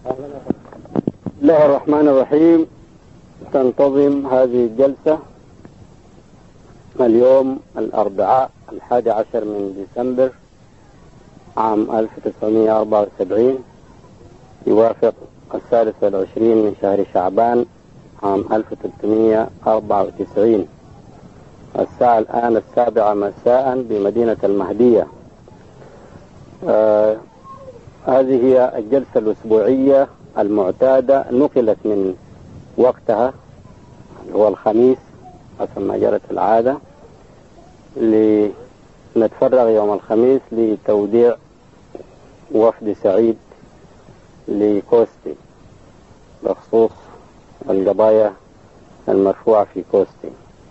بسم الله الرحمن الرحيم. تنتظم هذه الجلسة اليوم الأربعاء 11 من ديسمبر عام 1974، يوافق 23 من شهر شعبان عام 1394. الساعة الآن 7 مساء بمدينة المهدية. هذه هي الجلسة الأسبوعية المعتادة، نقلت من وقتها هو الخميس حسب ما جرت العادة، لنتفرغ يوم الخميس لتوديع وفد سعيد لكوستي بخصوص القضايا المرفوعة في كوستي.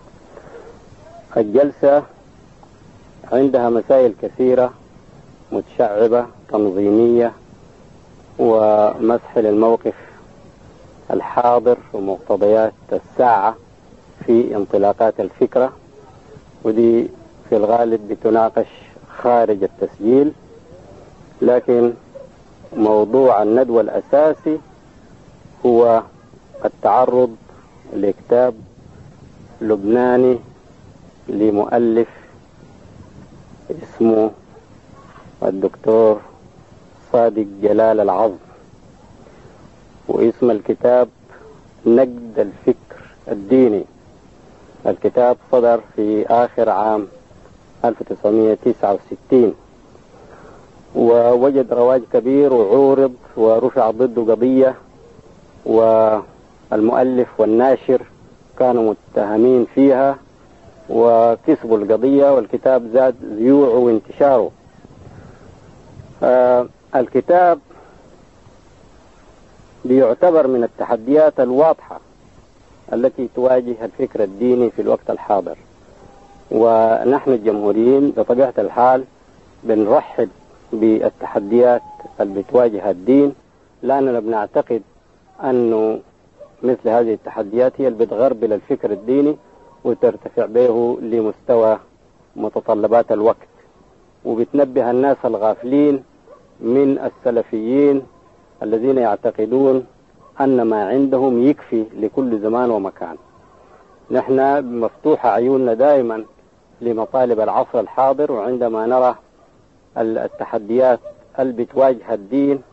الجلسة عندها مسائل كثيرة متشعبة تنظيمية ومسح للموقف الحاضر ومقتضيات الساعة في انطلاقات الفكرة، ودي في الغالب بتناقش خارج التسجيل، لكن موضوع الندوة الأساسي هو التعرض لكتاب لبناني لمؤلف اسمه الدكتور صادق جلال العظم، واسم الكتاب نقد الفكر الديني. الكتاب صدر في آخر عام 1969 ووجد رواج كبير وعورض ورفع ضده قضية، والمؤلف والناشر كانوا متهمين فيها وكسبوا القضية، والكتاب زاد ذيوعه وانتشاره. الكتاب بيعتبر من التحديات الواضحة التي تواجه الفكر الديني في الوقت الحاضر، ونحن الجمهوريين بطبيعة الحال بنرحب بالتحديات اللي بتواجه الدين، لأننا بنعتقد أنه مثل هذه التحديات هي اللي بتغربل الفكر الديني وترتفع به لمستوى متطلبات الوقت، وبتنبه الناس الغافلين من السلفيين الذين يعتقدون أن ما عندهم يكفي لكل زمان ومكان. نحن مفتوحة عيوننا دائما لمطالب العصر الحاضر، وعندما نرى التحديات اللي بتواجه الدين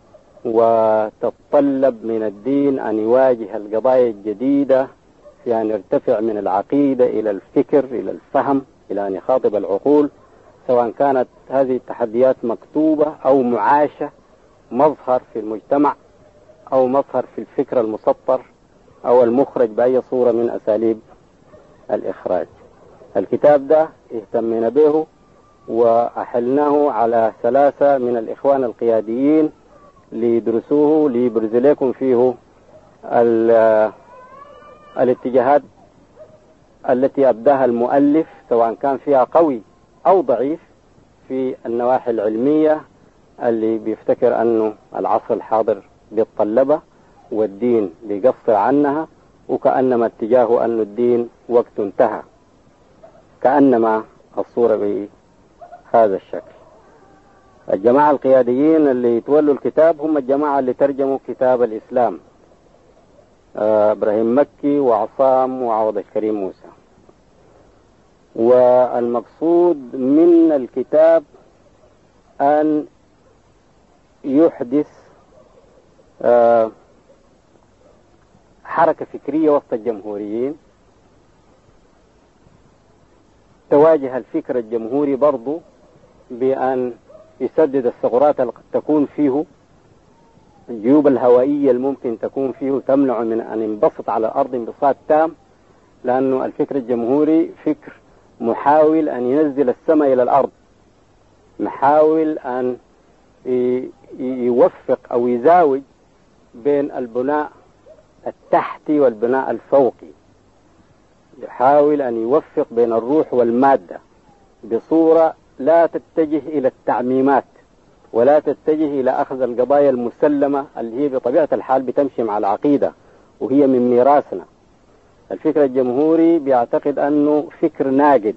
وتتطلب من الدين أن يواجه القضايا الجديدة في أن يرتفع من العقيدة إلى الفكر إلى الفهم إلى أن يخاطب العقول، سواء كانت هذه التحديات مكتوبة أو معاشة، مظهر في المجتمع أو مظهر في الفكر المسطر أو المخرج بأي صورة من أساليب الإخراج. الكتاب ده اهتمنا به وأحلناه على 3 من الإخوان القياديين ليدرسوه، ليبرز لكم فيه الاتجاهات التي أبداها المؤلف، سواء كان فيها قوي أو ضعيف في النواحي العلمية اللي بيفتكر أنه العصر الحاضر بيتطلبها والدين بيقصر عنها، وكأنما اتجاهه أن الدين وقت انتهى، كأنما الصورة بهذا الشكل. الجماعة القياديين اللي يتولوا الكتاب هم الجماعة اللي ترجموا كتاب الإسلام، إبراهيم مكي وعصام وعوض الكريم موسى. والمقصود من الكتاب أن يحدث حركة فكرية وسط الجمهوريين تواجه الفكر الجمهوري برضو بأن يسدد الثغرات اللي قد تكون فيه، الجيوب الهوائية الممكن تكون فيه تمنع من أن ينبسط على الأرض انبساط تام، لأنه الفكر الجمهوري فكر محاول أن ينزل السماء إلى الأرض، محاول أن يوفق أو يزاوج بين البناء التحتي والبناء الفوقي، يحاول أن يوفق بين الروح والمادة بصورة لا تتجه إلى التعميمات ولا تتجه إلى أخذ القضايا المسلمة اللي هي بطبيعة الحال بتمشي مع العقيدة وهي من ميراثنا. الفكر الجمهوري بيعتقد أنه فكر ناقد،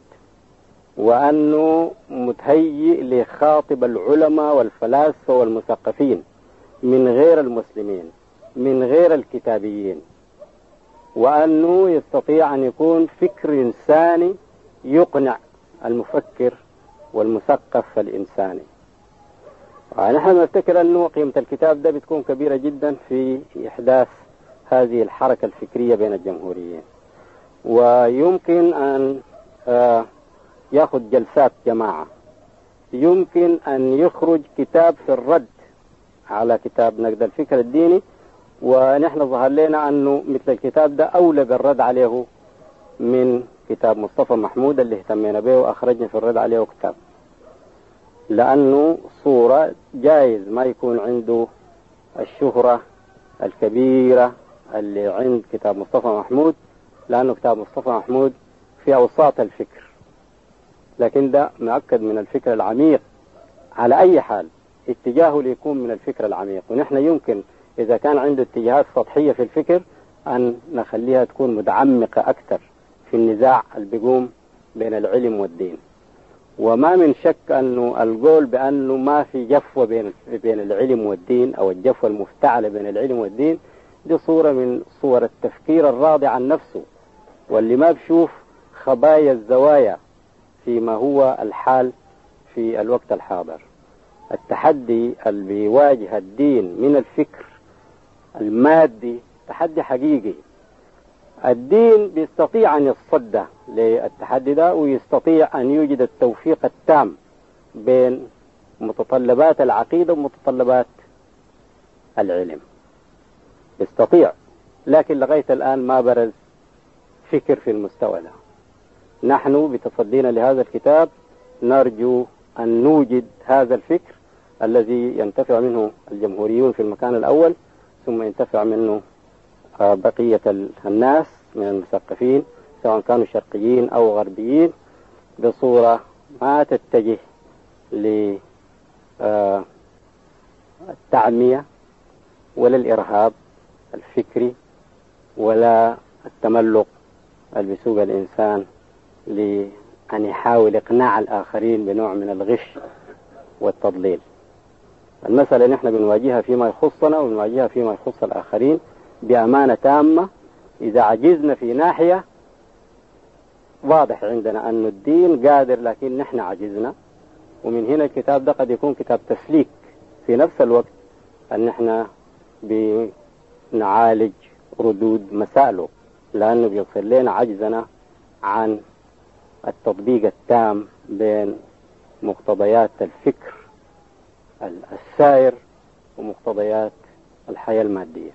وأنه متهيئ لخاطب العلماء والفلاسفة والمثقفين، من غير المسلمين من غير الكتابيين، وأنه يستطيع أن يكون فكر إنساني يقنع المفكر والمثقف الإنساني. ونحن نفتكر أنه قيمة الكتاب ده بتكون كبيرة جدا في إحداث هذه الحركة الفكرية بين الجمهوريين، ويمكن أن يأخذ جلسات جماعة، يمكن أن يخرج كتاب في الرد على كتاب نقد الفكر الديني، ونحن ظهر لنا أنه مثل الكتاب ده أولى بالرد عليه من كتاب مصطفى محمود اللي اهتمينا به وأخرجنا في الرد عليه كتاب، لأنه صورة جايز ما يكون عنده الشهرة الكبيرة اللي عند كتاب مصطفى محمود، لأنه كتاب مصطفى محمود في أوساط الفكر، لكن ده مؤكد من الفكر العميق. على أي حال اتجاهه ليكون من الفكر العميق، ونحن يمكن إذا كان عنده اتجاهات سطحية في الفكر أن نخليها تكون متعمقة أكثر في النزاع اللي بيقوم بين العلم والدين. وما من شك أنه القول بأنه ما في جفوة بين العلم والدين أو الجفوة المفتعلة بين العلم والدين دي صورة من صور التفكير الراضي عن نفسه، واللي ما بشوف خبايا الزوايا فيما هو الحال في الوقت الحاضر. التحدي اللي بيواجه الدين من الفكر المادي تحدي حقيقي. الدين بيستطيع أن يتصدى للتحدي ده، ويستطيع أن يوجد التوفيق التام بين متطلبات العقيدة ومتطلبات العلم، يستطيع، لكن لغاية الآن ما برز فكر في المستوى ده. نحن بتصدينا لهذا الكتاب نرجو أن نوجد هذا الفكر الذي ينتفع منه الجمهوريون في المكان الأول، ثم ينتفع منه بقية الناس من المثقفين سواء كانوا شرقيين أو غربيين، بصورة ما تتجه للتعمية ولا الإرهاب الفكري ولا التملق اللي بيسوق الإنسان لأن يحاول إقناع الآخرين بنوع من الغش والتضليل. المسألة نحن بنواجهها فيما يخصنا وبنواجهها فيما يخص الآخرين بأمانة تامة. إذا عجزنا في ناحية واضح عندنا أن الدين قادر لكن نحن عجزنا، ومن هنا الكتاب ده قد يكون كتاب تسليك في نفس الوقت أن نحن بنعالج ردود مسائله، لأنه بيصل لنا عجزنا عن التطبيق التام بين مقتضيات الفكر السائر ومقتضيات الحياة المادية.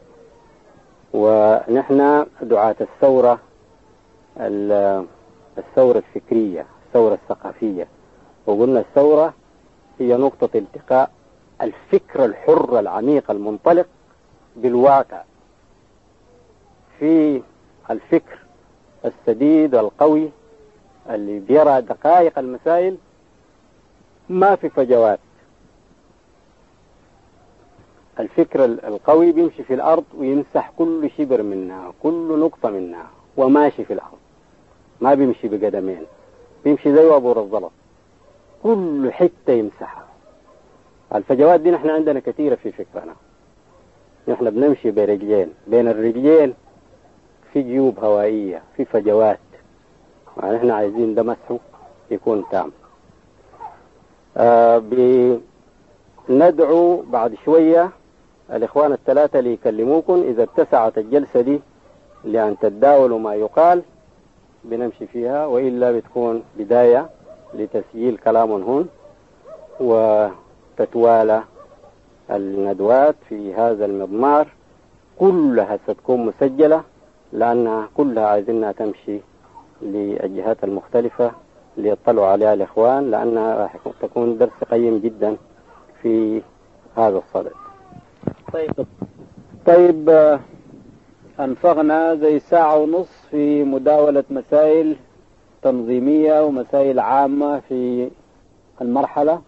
ونحن دعاة الثورة الفكرية، الثورة الثقافية، وقلنا الثورة هي نقطة التقاء الفكر الحر العميق المنطلق بالواقع. في الفكر السديد القوي اللي بيرى دقائق المسائل ما في فجوات. الفكر القوي بيمشي في الأرض ويمسح كل شبر منها، كل نقطة منها، وماشي في الأرض، ما بيمشي بقدمين، بيمشي زي أبو الزلط، كل حتة يمسحها. الفجوات دي نحن عندنا كثيرة في فكرنا، نحن بنمشي برجلين، بين الرجلين في جيوب هوائية، في فجوات، ونحن عايزين ده مسحه يكون تام. بندعو بعد شوية الإخوان الثلاثة اللي يكلموكم إذا اتسعت الجلسة دي لأن تتداولوا ما يقال بنمشي فيها، وإلا بتكون بداية لتسجيل كلام هون وتتوالى الندوات في هذا المضمار، كلها ستكون مسجلة لأنها كلها عايزينها تمشي للجهات المختلفة ليطلعوا عليها الإخوان، لأنها راح تكون درس قيم جدا في هذا الصدد. طيب أنفقنا زي ساعة ونص في مداولة مسائل تنظيمية ومسائل عامة في المرحلة،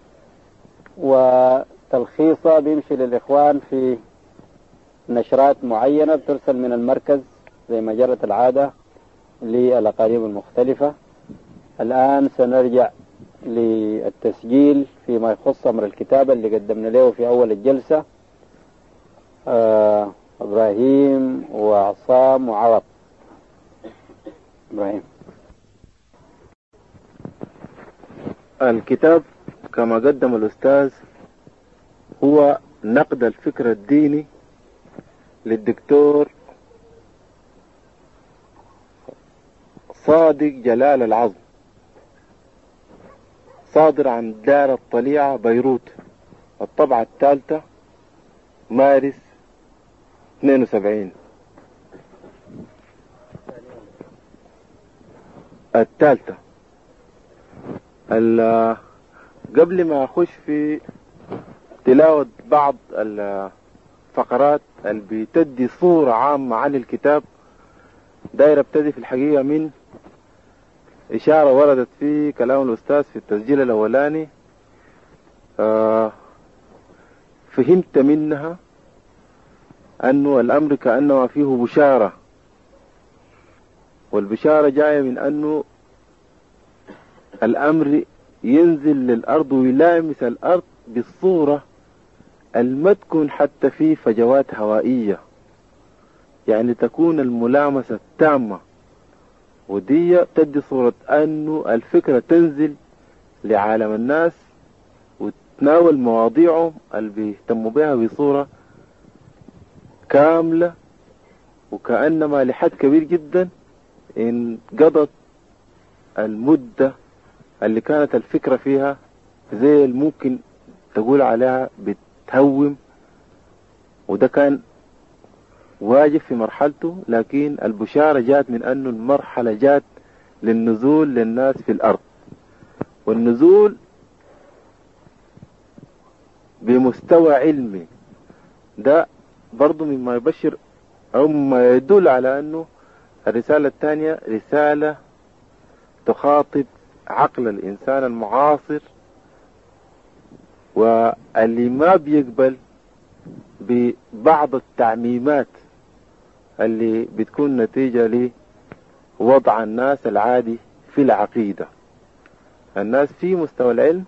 وتلخيصها بيمشي للإخوان في نشرات معينة بترسل من المركز زي ما جرت العادة للأقاليم المختلفة. الآن سنرجع للتسجيل فيما يخص أمر الكتابة اللي قدمنا له في أول الجلسة إبراهيم وعصام وعوض. إبراهيم. الكتاب كما قدم الأستاذ هو نقد الفكر الديني للدكتور صادق جلال العظم، صادر عن دار الطليعة بيروت، الطبعة الثالثة مارس 72. الثالثة. قبل ما أخش في تلاوة بعض الفقرات اللي بتدي صورة عامة عن الكتاب، داير ابتدي في الحقيقة من إشارة وردت في كلام الأستاذ في التسجيل الأولاني. فهمت منها أنه الأمر كأنما فيه بشارة، والبشارة جاية من أنه الأمر ينزل للأرض ويلامس الأرض بالصورة المتكون حتى في فجوات هوائية، يعني تكون الملامسة التامة، ودي تدي صورة أنه الفكرة تنزل لعالم الناس وتناول مواضيعهم اللي بيهتموا بها بصورة كاملة، وكأنما لحد كبير جدا انقضت المدة اللي كانت الفكرة فيها زي الممكن تقول عليها بتهوم، وده كان واجب في مرحلته، لكن البشارة جات من أنه المرحلة جات للنزول للناس في الأرض، والنزول بمستوى علمي. ده برضو مما يبشر أو مما يدل على أنه الرسالة الثانية رسالة تخاطب عقل الإنسان المعاصر، واللي ما بيقبل ببعض التعميمات اللي بتكون نتيجة لوضع الناس العادي في العقيدة. الناس في مستوى العلم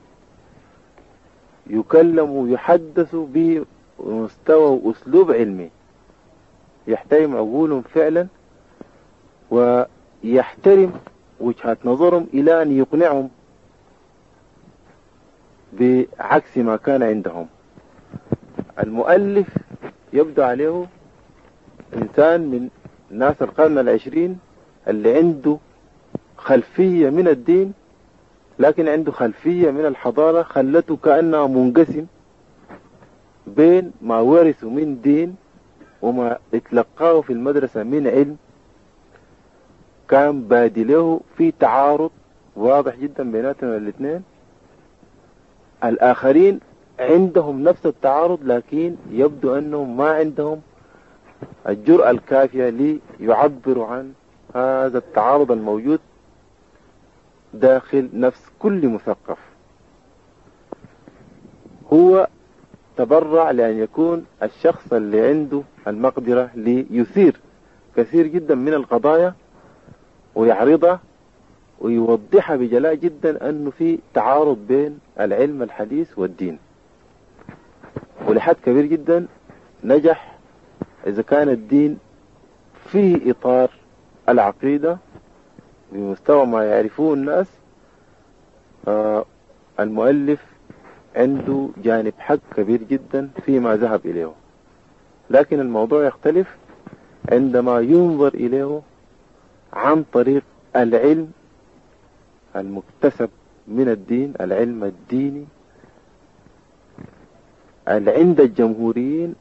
يكلموا ويحدثوا بمستوى وأسلوب علمي يحترم عقولهم فعلا ويحترم وجهات نظرهم إلى أن يقنعهم بعكس ما كان عندهم. المؤلف يبدو عليه إنسان من ناس القرن العشرين اللي عنده خلفية من الدين، لكن عنده خلفية من الحضارة خلته كأنه منقسم بين ما ورثوا من دين وما اتلقاه في المدرسة من علم. كان بادي له في تعارض واضح جدا بيناتهم الاثنين. الآخرين عندهم نفس التعارض، لكن يبدو أنهم ما عندهم الجرأة الكافية ليعبروا عن هذا التعارض الموجود داخل نفس كل مثقف. هو تبرع لأن يكون الشخص اللي عنده المقدرة ليثير كثير جدا من القضايا ويعرضها ويوضحها بجلاء جدا أنه في تعارض بين العلم الحديث والدين، ولحد كبير جدا نجح إذا كان الدين في إطار العقيدة بمستوى ما يعرفوه الناس. المؤلف عنده جانب حق كبير جدا فيما ذهب إليه، لكن الموضوع يختلف عندما ينظر إليه عن طريق العلم المكتسب من الدين، العلم الديني اللي عند الجمهوريين،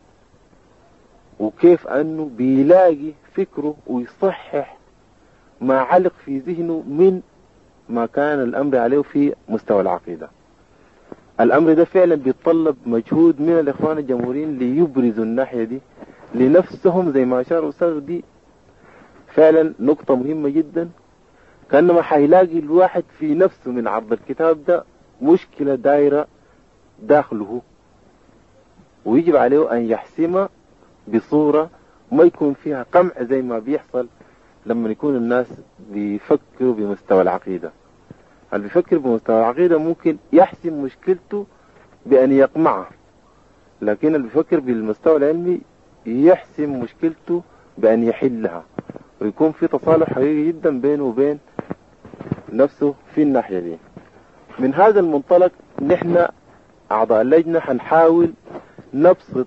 وكيف أنه بيلاقي فكره ويصحح ما علق في ذهنه من ما كان الأمر عليه في مستوى العقيدة. الأمر ده فعلا بيتطلب مجهود من الإخوان الجمهوريين ليبرزوا الناحية دي لنفسهم زي ما أشار الأستاذ. دي فعلا نقطة مهمة جدا، كأنما حيلاقي الواحد في نفسه من عرض الكتاب ده مشكلة دايرة داخله، ويجب عليه أن يحسمها بصورة ما يكون فيها قمع زي ما بيحصل لما يكون الناس بيفكروا بمستوى العقيدة. اللي بيفكر بمستوى العقيدة ممكن يحسم مشكلته بأن يقمعها، لكن اللي بيفكر بالمستوى العلمي يحسم مشكلته بأن يحلها، ويكون في تصالح حقيقي جدا بينه وبين نفسه في الناحية دي. من هذا المنطلق نحن أعضاء اللجنة هنحاول نبسط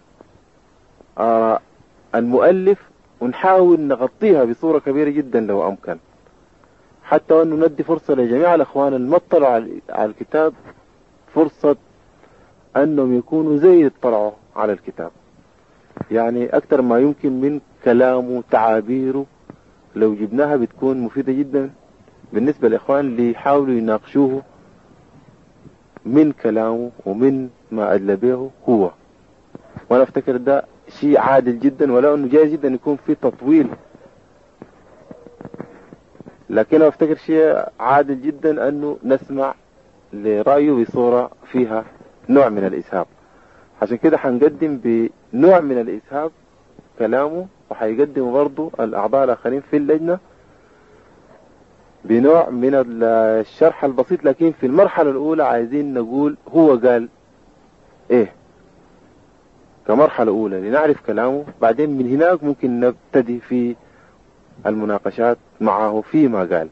المؤلف ونحاول نغطيها بصورة كبيرة جدا لو أمكن، حتى أنه ندي فرصة لجميع الأخوان المطلع على الكتاب فرصة أنهم يكونوا زي اطلعوا على الكتاب، يعني أكثر ما يمكن من كلامه تعابيره لو جبناها بتكون مفيدة جدا بالنسبة للإخوان اللي يحاولوا يناقشوه من كلامه ومن ما أدلى به هو. وأنا أفتكر ده شيء عادل جدا، ولو أنه جاي جدا يكون فيه تطويل، لكن أنا أفتكر شيء عادل جدا أنه نسمع لرأيه بصورة فيها نوع من الإسهاب. عشان كده حنقدم بنوع من الإسهاب كلامه، وحيقدم برضو الأعضاء الآخرين في اللجنة بنوع من الشرح البسيط، لكن في المرحلة الأولى عايزين نقول هو قال إيه كمرحلة أولى لنعرف كلامه، بعدين من هناك ممكن نبتدي في المناقشات معه فيما قال.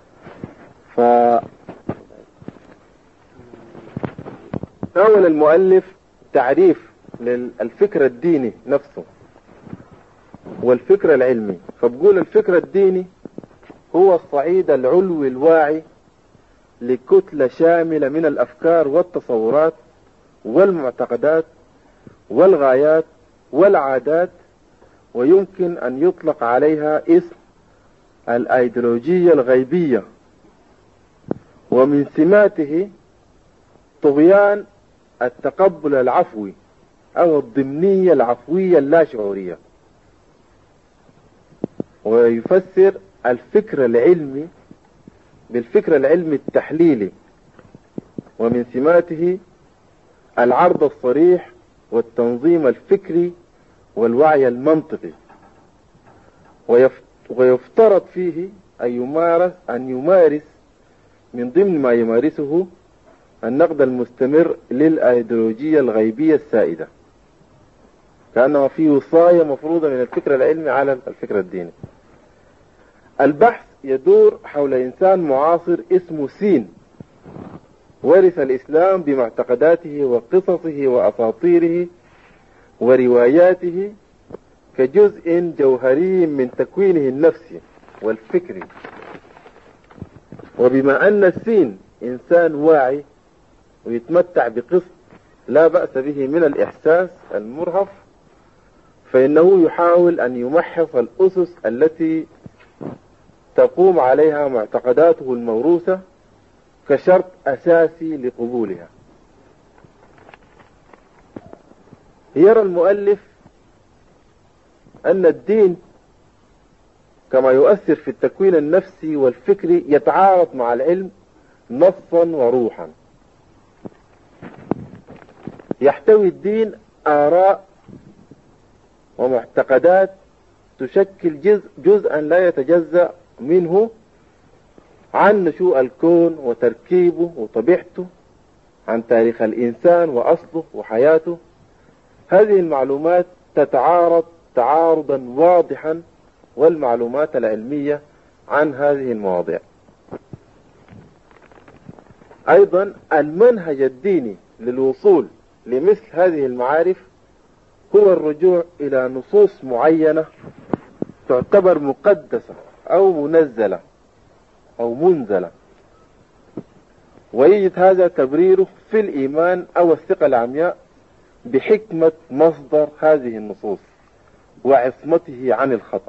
فأول المؤلف تعريف للفكر الديني نفسه والفكر العلمي. فبقول الفكر الديني هو الصعيد العلوي الواعي لكتلة شاملة من الأفكار والتصورات والمعتقدات والغايات والعادات، ويمكن أن يطلق عليها اسم الأيديولوجية الغيبية. ومن سماته طغيان التقبل العفوي أو الضمنية العفوية اللاشعورية. ويفسر الفكر العلمي بالفكر العلمي التحليلي، ومن سماته العرض الصريح والتنظيم الفكري والوعي المنطقي. ويفترض فيه أن يمارس من ضمن ما يمارسه النقد المستمر للأيديولوجية الغيبية السائدة، كأنه في وصاية مفروضة من الفكر العلمي على الفكر الديني. البحث يدور حول إنسان معاصر اسمه سين، ورث الإسلام بمعتقداته وقصصه وأساطيره ورواياته كجزء جوهري من تكوينه النفسي والفكري. وبما أن السين إنسان واعي ويتمتع بقسط لا بأس به من الإحساس المرهف، فإنه يحاول أن يمحص الأسس التي تقوم عليها معتقداته الموروثة كشرط أساسي لقبولها. يرى المؤلف أن الدين كما يؤثر في التكوين النفسي والفكري يتعارض مع العلم نصا وروحا. يحتوي الدين آراء ومعتقدات تشكل جزءا لا يتجزأ منه عن نشوء الكون وتركيبه وطبيعته، عن تاريخ الإنسان وأصله وحياته. هذه المعلومات تتعارض تعارضا واضحا والمعلومات العلمية عن هذه المواضيع. أيضا المنهج الديني للوصول لمثل هذه المعارف هو الرجوع إلى نصوص معينة تعتبر مقدسة أو منزلة أو منزلة، ويجد هذا تبريره في الإيمان أو الثقة العمياء بحكمة مصدر هذه النصوص وعصمته عن الخطأ.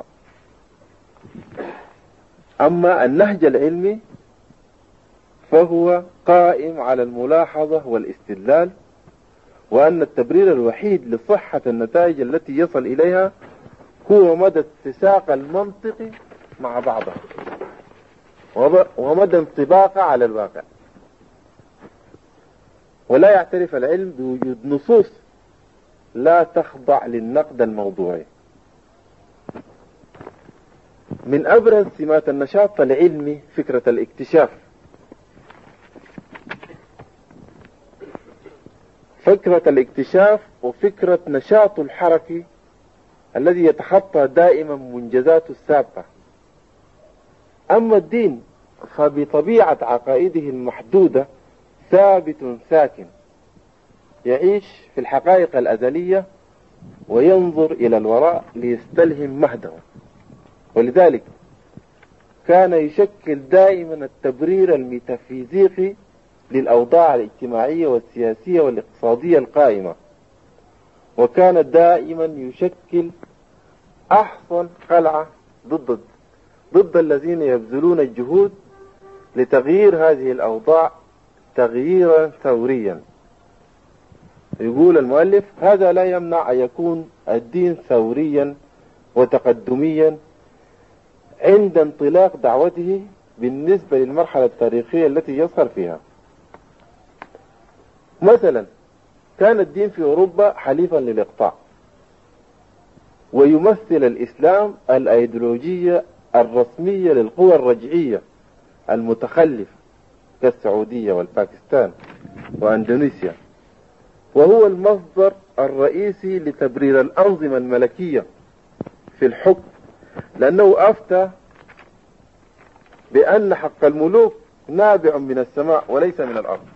أما النهج العلمي فهو قائم على الملاحظة والاستدلال، وأن التبرير الوحيد لصحة النتائج التي يصل إليها هو مدى اتساق المنطق مع بعضه ومدى انطباقه على الواقع. ولا يعترف العلم بوجود نصوص لا تخضع للنقد الموضوعي. من أبرز سمات النشاط العلمي فكرة الاكتشاف. فكرة الاكتشاف وفكرة نشاطه الحركي الذي يتخطى دائما منجزاته السابقة. أما الدين فبطبيعة عقائده المحدودة ثابت ساكن، يعيش في الحقائق الأزلية وينظر إلى الوراء ليستلهم مهده، ولذلك كان يشكل دائما التبرير الميتافيزيقي للأوضاع الاجتماعية والسياسية والاقتصادية القائمة، وكان دائما يشكل أحسن قلعة ضد الذين يبذلون الجهود لتغيير هذه الأوضاع تغييرا ثوريا. يقول المؤلف: هذا لا يمنع أن يكون الدين ثوريا وتقدميا عند انطلاق دعوته بالنسبة للمرحلة التاريخية التي يظهر فيها. مثلا كان الدين في أوروبا حليفا للإقطاع، ويمثل الإسلام الأيديولوجية الرسمية للقوى الرجعية المتخلفة كالسعودية والباكستان وأندونيسيا، وهو المصدر الرئيسي لتبرير الأنظمة الملكية في الحكم، لأنه أفتى بأن حق الملوك نابع من السماء وليس من الأرض،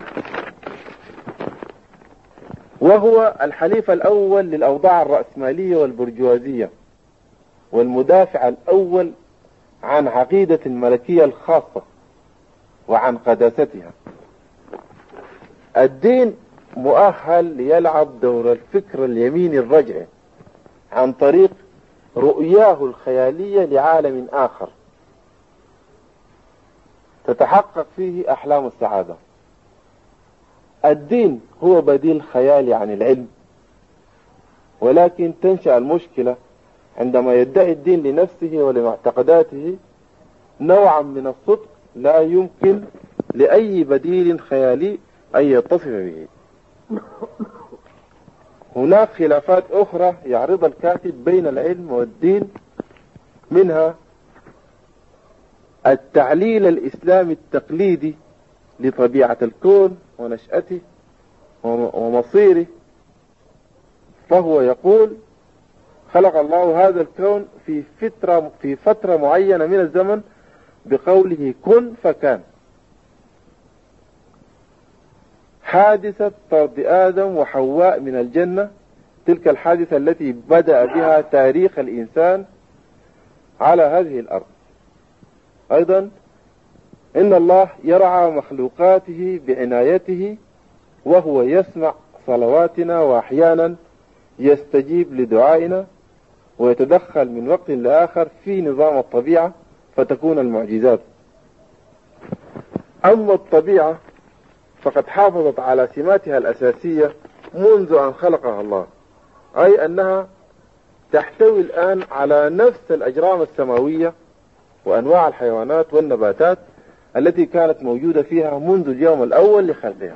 وهو الحليف الأول للأوضاع الرأسمالية والبرجوازية، والمدافع الأول عن عقيدة الملكية الخاصة وعن قداستها. الدين مؤهل ليلعب دور الفكر اليميني الرجعي عن طريق رؤياه الخيالية لعالم آخر تتحقق فيه أحلام السعادة. الدين هو بديل خيالي عن العلم، ولكن تنشأ المشكلة عندما يدعي الدين لنفسه ولمعتقداته نوعا من الصدق لا يمكن لأي بديل خيالي أن يتصف به. هناك خلافات أخرى يعرض الكاتب بين العلم والدين، منها التعليل الإسلامي التقليدي لطبيعة الكون ونشأته ومصيره، فهو يقول: خلق الله هذا الكون في فترة معينة من الزمن بقوله كن فكان. حادثة طرد آدم وحواء من الجنة، تلك الحادثة التي بدأ بها تاريخ الإنسان على هذه الأرض. أيضا إن الله يرعى مخلوقاته بعنايته، وهو يسمع صلواتنا، وأحيانا يستجيب لدعائنا، ويتدخل من وقت لآخر في نظام الطبيعة فتكون المعجزات. أما الطبيعة فقد حافظت على سماتها الأساسية منذ أن خلقها الله، أي أنها تحتوي الآن على نفس الأجرام السماوية وأنواع الحيوانات والنباتات التي كانت موجودة فيها منذ اليوم الأول لخلقها.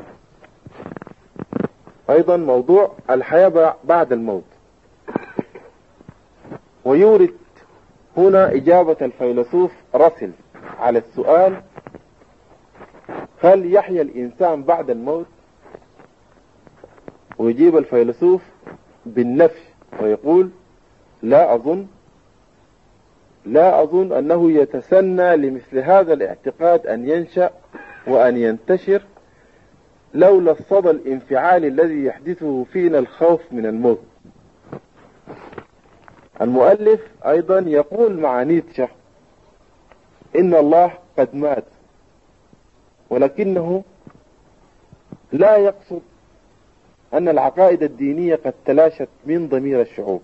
أيضا موضوع الحياة بعد الموت، ويورد هنا إجابة الفيلسوف راسل على السؤال: هل يحيا الإنسان بعد الموت؟ ويجيب الفيلسوف بالنفي ويقول: لا أظن أنه يتسنى لمثل هذا الاعتقاد أن ينشأ وأن ينتشر لولا الصدى الانفعالي الذي يحدثه فينا الخوف من الموت. المؤلف أيضا يقول مع نيتشه: إن الله قد مات، ولكنه لا يقصد أن العقائد الدينية قد تلاشت من ضمير الشعوب،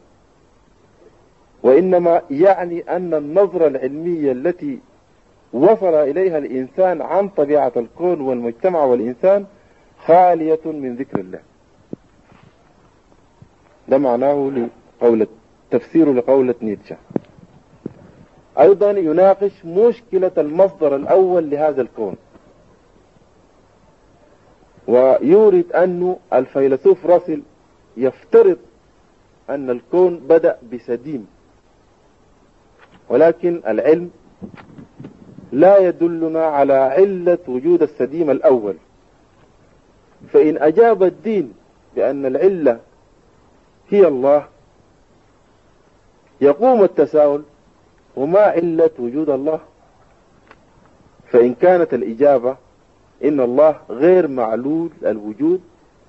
وإنما يعني أن النظرة العلمية التي وصل إليها الإنسان عن طبيعة الكون والمجتمع والإنسان خالية من ذكر الله. ده معناه تفسير لقولة نيتشه. أيضا يناقش مشكلة المصدر الأول لهذا الكون، ويورد أن الفيلسوف راسل يفترض أن الكون بدأ بسديم، ولكن العلم لا يدلنا على علة وجود السديم الأول. فإن أجاب الدين بأن العلة هي الله، يقوم التساؤل: وما علة وجود الله؟ فإن كانت الإجابة إن الله غير معلول الوجود،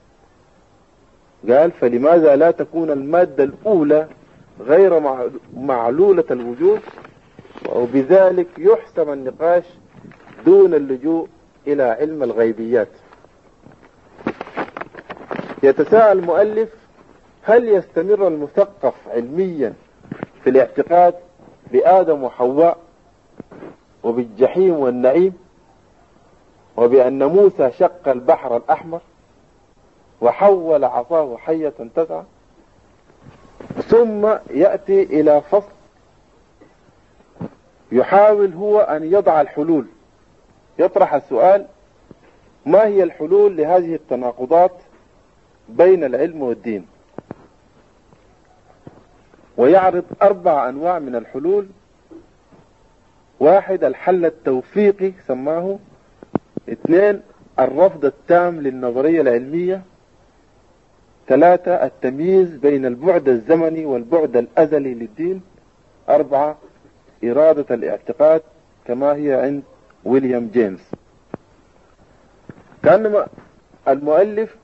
قال: فلماذا لا تكون المادة الأولى غير معلولة الوجود؟ وبذلك يحسم النقاش دون اللجوء إلى علم الغيبيات. يتساءل المؤلف: هل يستمر المثقف علميا في الاعتقاد بآدم وحواء وبالجحيم والنعيم، وبأن موسى شق البحر الأحمر وحول عصاه حية تسعى؟ ثم يأتي إلى فصل يحاول هو أن يضع الحلول، يطرح السؤال: ما هي الحلول لهذه التناقضات بين العلم والدين؟ ويعرض 4 أنواع من الحلول. 1 الحل التوفيقي سماه. 2 الرفض التام للنظرية العلمية. 3 التمييز بين البعد الزمني والبعد الأزلي للدين. 4 إرادة الاعتقاد كما هي عند ويليام جيمس. كأنما المؤلف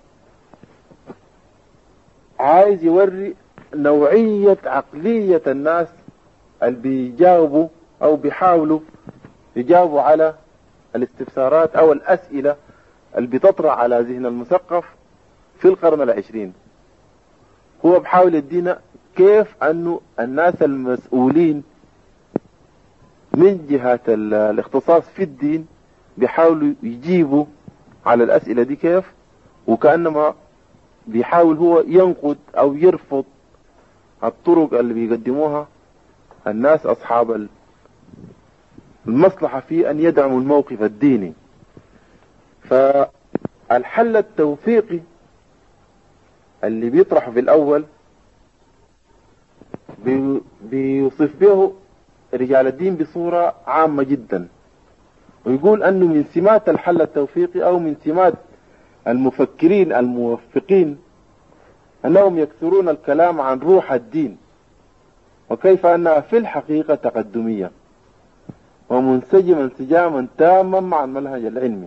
عايز يوري نوعية عقلية الناس اللي بيجاوبوا أو بيحاولوا يجاوبوا على الاستفسارات أو الأسئلة اللي بتطرح على ذهن المثقف في القرن 20. هو بحاول يدينا كيف أنه الناس المسؤولين من جهة الاختصاص في الدين بيحاولوا يجيبوا على الأسئلة دي كيف، وكأنما بيحاول هو ينقد أو يرفض الطرق اللي بيقدموها الناس أصحاب المصلحة في أن يدعموا الموقف الديني. فالحل التوفيقي اللي بيطرح في الأول بيوصف به رجال الدين بصورة عامة جدا، ويقول أنه من سمات الحل التوفيقي أو من سمات المفكرين الموفقين أنهم يكثرون الكلام عن روح الدين وكيف أنها في الحقيقة تقدمية ومنسجمة انسجاما تاما مع المنهج العلمي.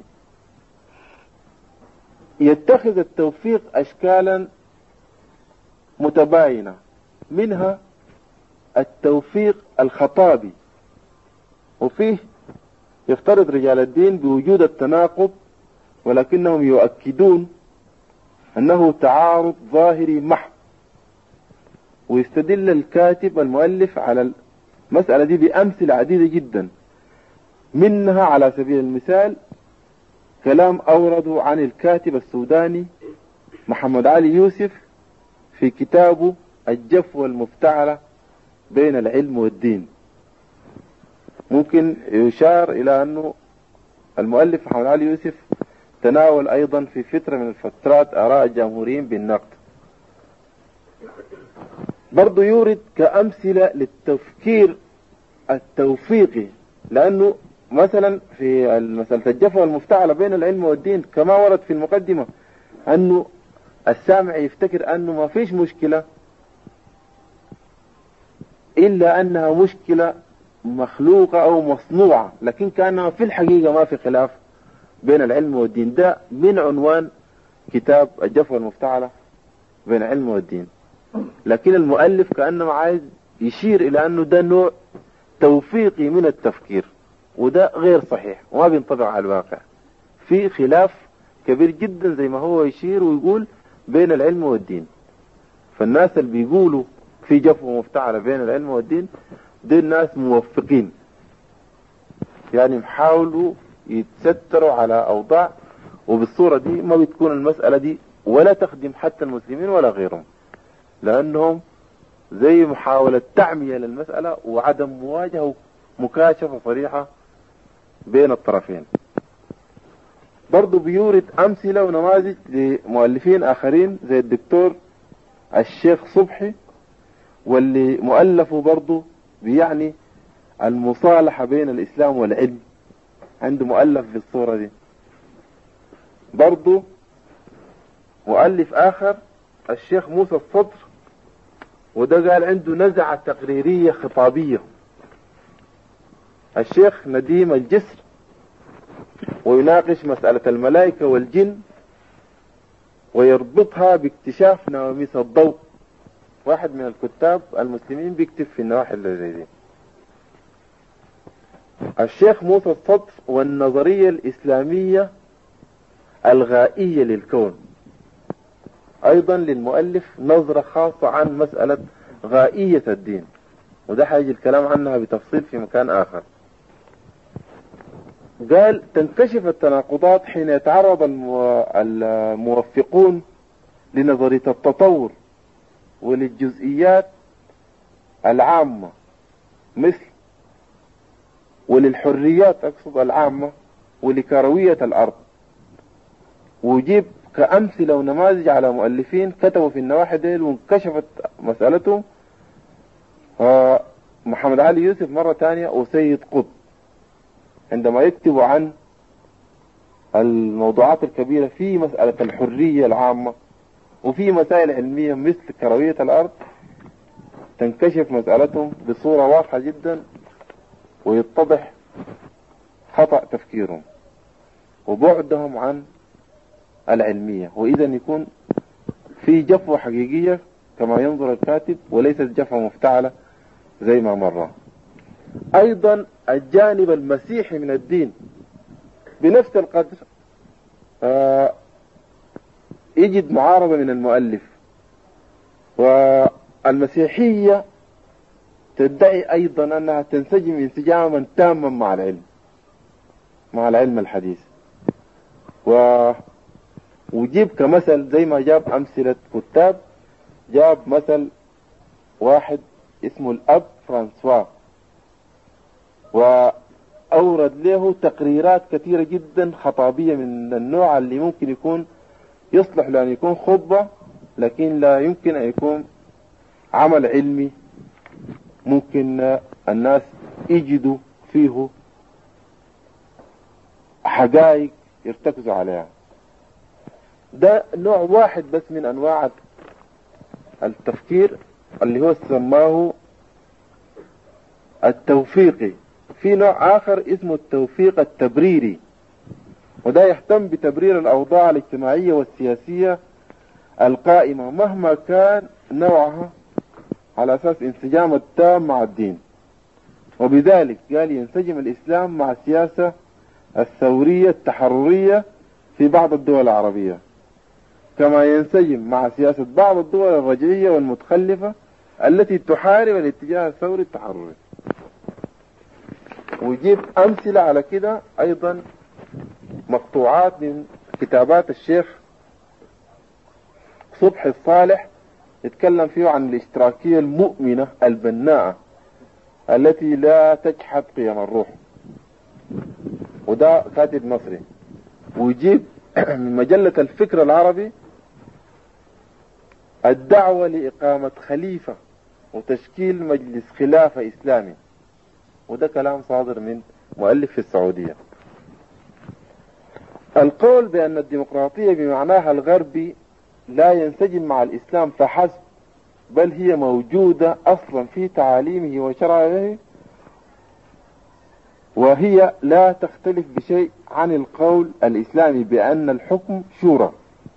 يتخذ التوفيق أشكالا متباينة، منها التوفيق الخطابي، وفيه يفترض رجال الدين بوجود التناقض، ولكنهم يؤكدون أنه تعارض ظاهري محض. ويستدل الكاتب المؤلف على المسألة دي بأمثلة عديدة جدا، منها على سبيل المثال كلام أورده عن الكاتب السوداني محمد علي يوسف في كتابه الجفوة المفتعلة بين العلم والدين. ممكن يشار إلى أنه المؤلف محمد علي يوسف تناول أيضا في فترة من الفترات آراء الجمهوريين بالنقد. برضو يورد كأمثلة للتفكير التوفيقي، لأنه مثلا في مسألة الجفوة المفتعلة بين العلم والدين كما ورد في المقدمة أنه السامع يفتكر أنه ما فيش مشكلة إلا أنها مشكلة مخلوقة أو مصنوعة، لكن كأنها في الحقيقة ما في خلاف بين العلم والدين. ده من عنوان كتاب الجفوة المفتعلة بين العلم والدين. لكن المؤلف كأنه عايز يشير إلى أنه ده نوع توفيقي من التفكير، وده غير صحيح وما بينطبق على الواقع. في خلاف كبير جدا زي ما هو يشير ويقول بين العلم والدين. فالناس اللي بيقولوا في جفوة مفتعلة بين العلم والدين دي الناس موفقين، يعني محاولوا يتستروا على أوضاع، وبالصورة دي ما بتكون المسألة دي ولا تخدم حتى المسلمين ولا غيرهم، لأنهم زي محاولة تعمية للمسألة وعدم مواجهة ومكاشفة صريحة بين الطرفين. برضو بيورد أمثلة ونماذج لمؤلفين آخرين زي الدكتور الشيخ صبحي، واللي مؤلفه برضو بيعني المصالحة بين الإسلام والعلم، عنده مؤلف في الصورة دي. برضو مؤلف آخر الشيخ موسى الصدر وده قال عنده نزعة تقريرية خطابية. الشيخ نديم الجسر ويناقش مسألة الملائكة والجن ويربطها باكتشاف نواميس الضوء. واحد من الكتاب المسلمين بيكتب في النواحي اللي زي دي. الشيخ موسى الصدر والنظرية الإسلامية الغائية للكون، أيضا للمؤلف نظرة خاصة عن مسألة غائية الدين، وده حيجي الكلام عنها بتفصيل في مكان آخر. قال تنكشف التناقضات حين يتعرض الموفقون لنظرية التطور وللجزئيات العامة مثل وللحريات أقصد العامة ولكروية الأرض، وجيب كأمثلة ونماذج على مؤلفين كتبوا في النواحي دي وانكشفت مسألتهم. محمد علي يوسف مرة تانية وسيد قطب عندما يكتبوا عن الموضوعات الكبيرة في مسألة الحرية العامة وفي مسائل علمية مثل كروية الأرض، تنكشف مسألتهم بصورة واضحة جدا ويتضح خطأ تفكيرهم وبعدهم عن العلمية، وإذا يكون في جفوة حقيقية كما ينظر الكاتب وليست جفوة مفتعلة زي ما مرة. أيضا الجانب المسيحي من الدين بنفس القدر يجد معارضة من المؤلف، والمسيحية تدعي أيضا أنها تنسجم انسجاما تاما مع العلم الحديث. وجيب كمثل زي ما جاب أمثلة كتاب، جاب مثل واحد اسمه الأب فرانسوا وأورد له تقريرات كثيرة جدا خطابية من النوع اللي ممكن يكون يصلح لأن يكون خطبة، لكن لا يمكن أن يكون عمل علمي ممكن الناس يجدوا فيه حقائق يرتكزوا عليها. ده نوع واحد بس من أنواع التفكير اللي هو سماه التوفيقي. في نوع آخر اسمه التوفيق التبريري، وده يهتم بتبرير الأوضاع الاجتماعية والسياسية القائمة مهما كان نوعها على أساس انسجام التام مع الدين، وبذلك قال ينسجم الإسلام مع السياسة الثورية التحررية في بعض الدول العربية، كما ينسجم مع سياسة بعض الدول الرجعية والمتخلفة التي تحارب الاتجاه الثوري التحرري. ويجيب أمثلة على كده أيضا مقطوعات من كتابات الشيخ صبحي الصالح يتكلم فيه عن الاشتراكية المؤمنة البناءة التي لا تجحد قيم الروح، وده كاتب مصري. ويجيب من مجلة الفكر العربي الدعوة لإقامة خليفة وتشكيل مجلس خلافة إسلامي، وده كلام صادر من مؤلف في السعودية. القول بأن الديمقراطية بمعناها الغربي لا ينسجم مع الإسلام فحسب، بل هي موجودة أصلا في تعاليمه وشرائعه، وهي لا تختلف بشيء عن القول الإسلامي بأن الحكم شورى.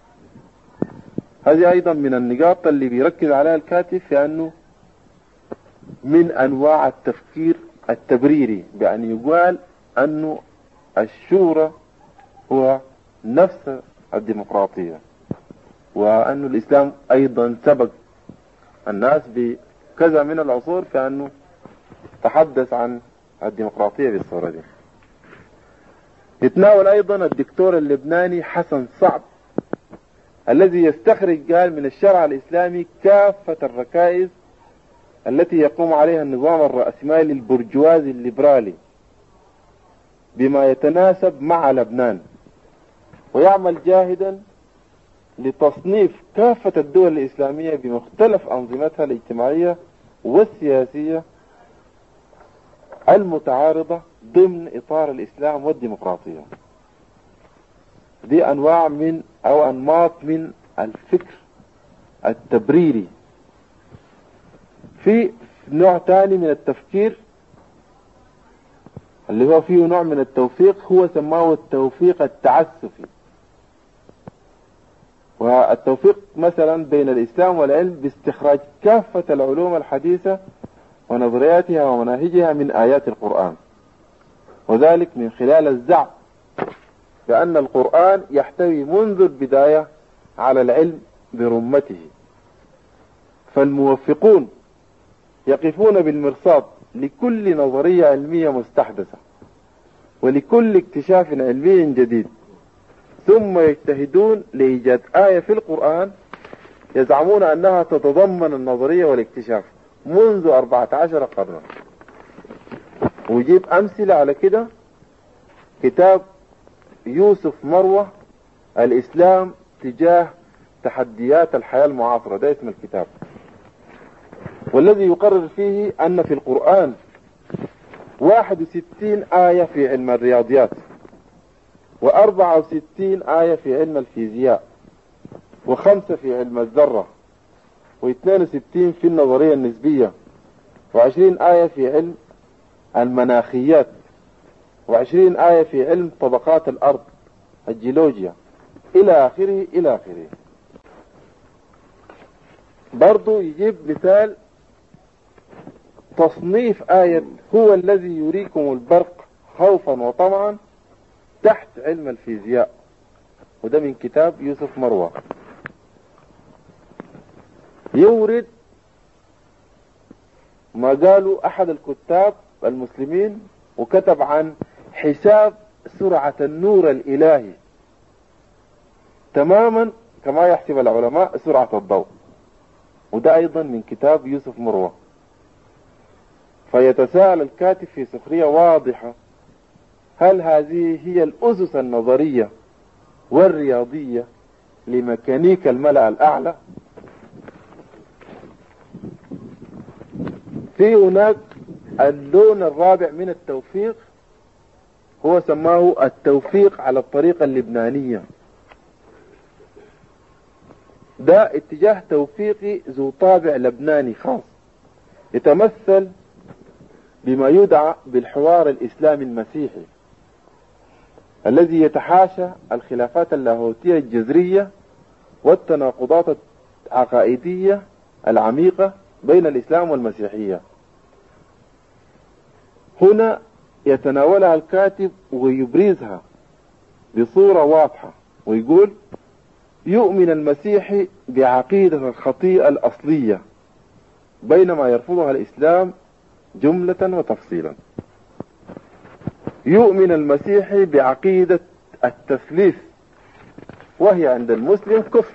هذه أيضا من النقاط اللي بيركز عليها الكاتب في أنه من أنواع التفكير التبريري، بأن يقال أنه الشورى هو نفس الديمقراطية، وأن الإسلام أيضا سبق الناس بكذا من العصور في أنه تحدث عن الديمقراطية بالصورة دي. يتناول أيضا الدكتور اللبناني حسن صعب الذي يستخرج قال من الشرع الإسلامي كافة الركائز التي يقوم عليها النظام الرأسمالي البرجوازي الليبرالي بما يتناسب مع لبنان، ويعمل جاهدا لتصنيف كافة الدول الإسلامية بمختلف أنظمتها الاجتماعية والسياسية المتعارضة ضمن إطار الإسلام والديمقراطية. دي أنواع من أو أنماط من الفكر التبريري في نوع تاني من التفكير اللي هو فيه نوع من التوفيق، هو سماه التوفيق التعسفي. والتوفيق مثلا بين الإسلام والعلم باستخراج كافة العلوم الحديثة ونظرياتها ومناهجها من آيات القرآن، وذلك من خلال الزعم بأن القرآن يحتوي منذ البداية على العلم برمته. فالموفقون يقفون بالمرصاد لكل نظرية علمية مستحدثة ولكل اكتشاف علمي جديد، ثم يجتهدون لإيجاد آية في القرآن يزعمون أنها تتضمن النظرية والاكتشاف منذ 14 قرنا. ويجيب أمثلة على كده كتاب يوسف مروة الإسلام تجاه تحديات الحياة المعاصرة، ده اسم الكتاب، والذي يقرر فيه أن في القرآن 61 آية في علم الرياضيات، و64 آية في علم الفيزياء، و5 في علم الذرة، و62 في النظرية النسبية، و20 آية في علم المناخيات، و20 آية في علم طبقات الأرض الجيولوجيا، إلى آخره إلى آخره. برضو يجيب مثال تصنيف آية هو الذي يريكم البرق خوفا وطمعا تحت علم الفيزياء، وده من كتاب يوسف مروة. يورد ما قالوا أحد الكتاب المسلمين وكتب عن حساب سرعة النور الإلهي تماما كما يحسب العلماء سرعة الضوء، وده أيضا من كتاب يوسف مروة. فيتساءل الكاتب في سخرية واضحة: هل هذه هي الأسس النظرية والرياضية لميكانيكا الملأ الأعلى؟ في هناك اللون الرابع من التوفيق، هو سماه التوفيق على الطريقة اللبنانية. ده اتجاه توفيقي ذو طابع لبناني خاص، يتمثل بما يدعى بالحوار الإسلامي المسيحي الذي يتحاشى الخلافات اللاهوتية الجذرية والتناقضات العقائدية العميقة بين الإسلام والمسيحية. هنا يتناولها الكاتب ويبرزها بصورة واضحة ويقول: يؤمن المسيحي بعقيدة الخطيئة الأصلية بينما يرفضها الإسلام جملة وتفصيلا. يؤمن المسيحي بعقيدة التثليث وهي عند المسلم كفر.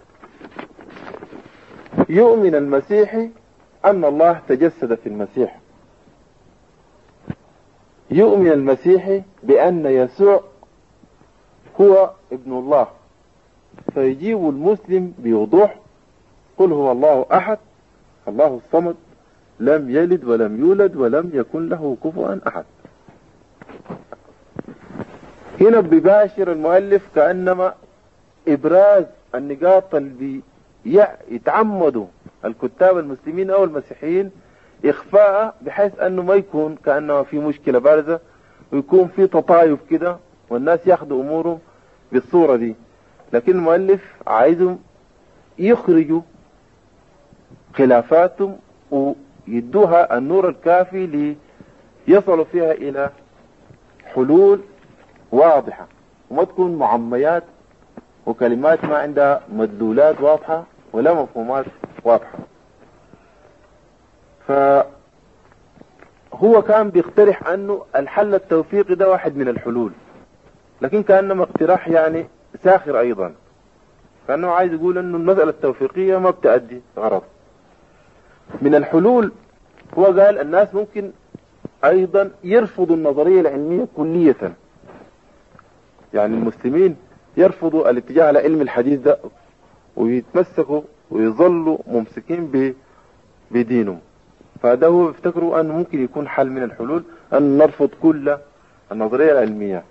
يؤمن المسيحي أن الله تجسد في المسيح. يؤمن المسيحي بأن يسوع هو ابن الله، فيجيب المسلم بوضوح: قل هو الله أحد الله الصمد لم يلد ولم يولد ولم يكن له كفوا أحد. هنا بباشر المؤلف كأنما إبراز النقاط اللي يتعمدوا الكتاب المسلمين أو المسيحيين إخفاء، بحيث أنه ما يكون كأنما في مشكلة بارزة ويكون في تطايف كده والناس ياخدوا أمورهم بالصورة دي. لكن المؤلف عايزهم يخرجوا خلافاتهم ويدوها النور الكافي ليصلوا فيها إلى حلول واضحة، وما تكون معميات وكلمات ما عندها مدلولات واضحة ولا مفهومات واضحة. فهو كان بيقترح أنه الحل التوفيقي ده واحد من الحلول، لكن كأنما اقتراح يعني ساخر أيضا، كأنه عايز يقول أنه المسألة التوفيقية ما بتأدي غرض. من الحلول هو قال الناس ممكن أيضا يرفضوا النظرية العلمية كلية، يعني المسلمين يرفضوا الاتجاه على علم الحديث ده ويتمسكوا ويظلوا ممسكين بدينهم. فده هو بيفتكروا أنه ممكن يكون حل من الحلول أن نرفض كل النظرية العلمية.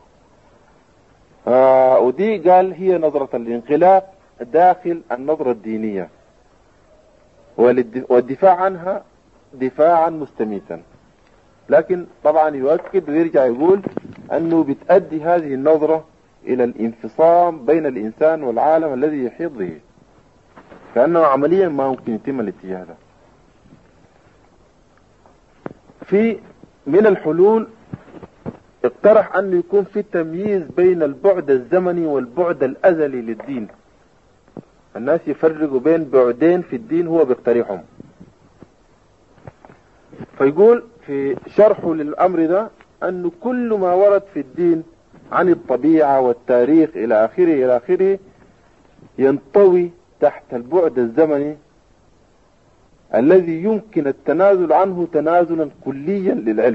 ودي قال هي نظرة الانقلاب داخل النظرة الدينية، والدفاع عنها دفاعا مستميتا. لكن طبعا يؤكد ويرجع يقول أنه بتؤدي هذه النظرة إلى الانفصام بين الإنسان والعالم الذي يحيط به، كأنه عمليا ما ممكن يتم الاتجاه ده. في من الحلول اقترح أنه يكون في تمييز بين البعد الزمني والبعد الأزلي للدين. الناس يفرقوا بين بعدين في الدين هو بيقترحهم. فيقول في شرحه للأمر ده أنه كل ما ورد في الدين عن الطبيعة والتاريخ إلى آخره ينطوي تحت البعد الزمني الذي يمكن التنازل عنه تنازلا كليا للعلم.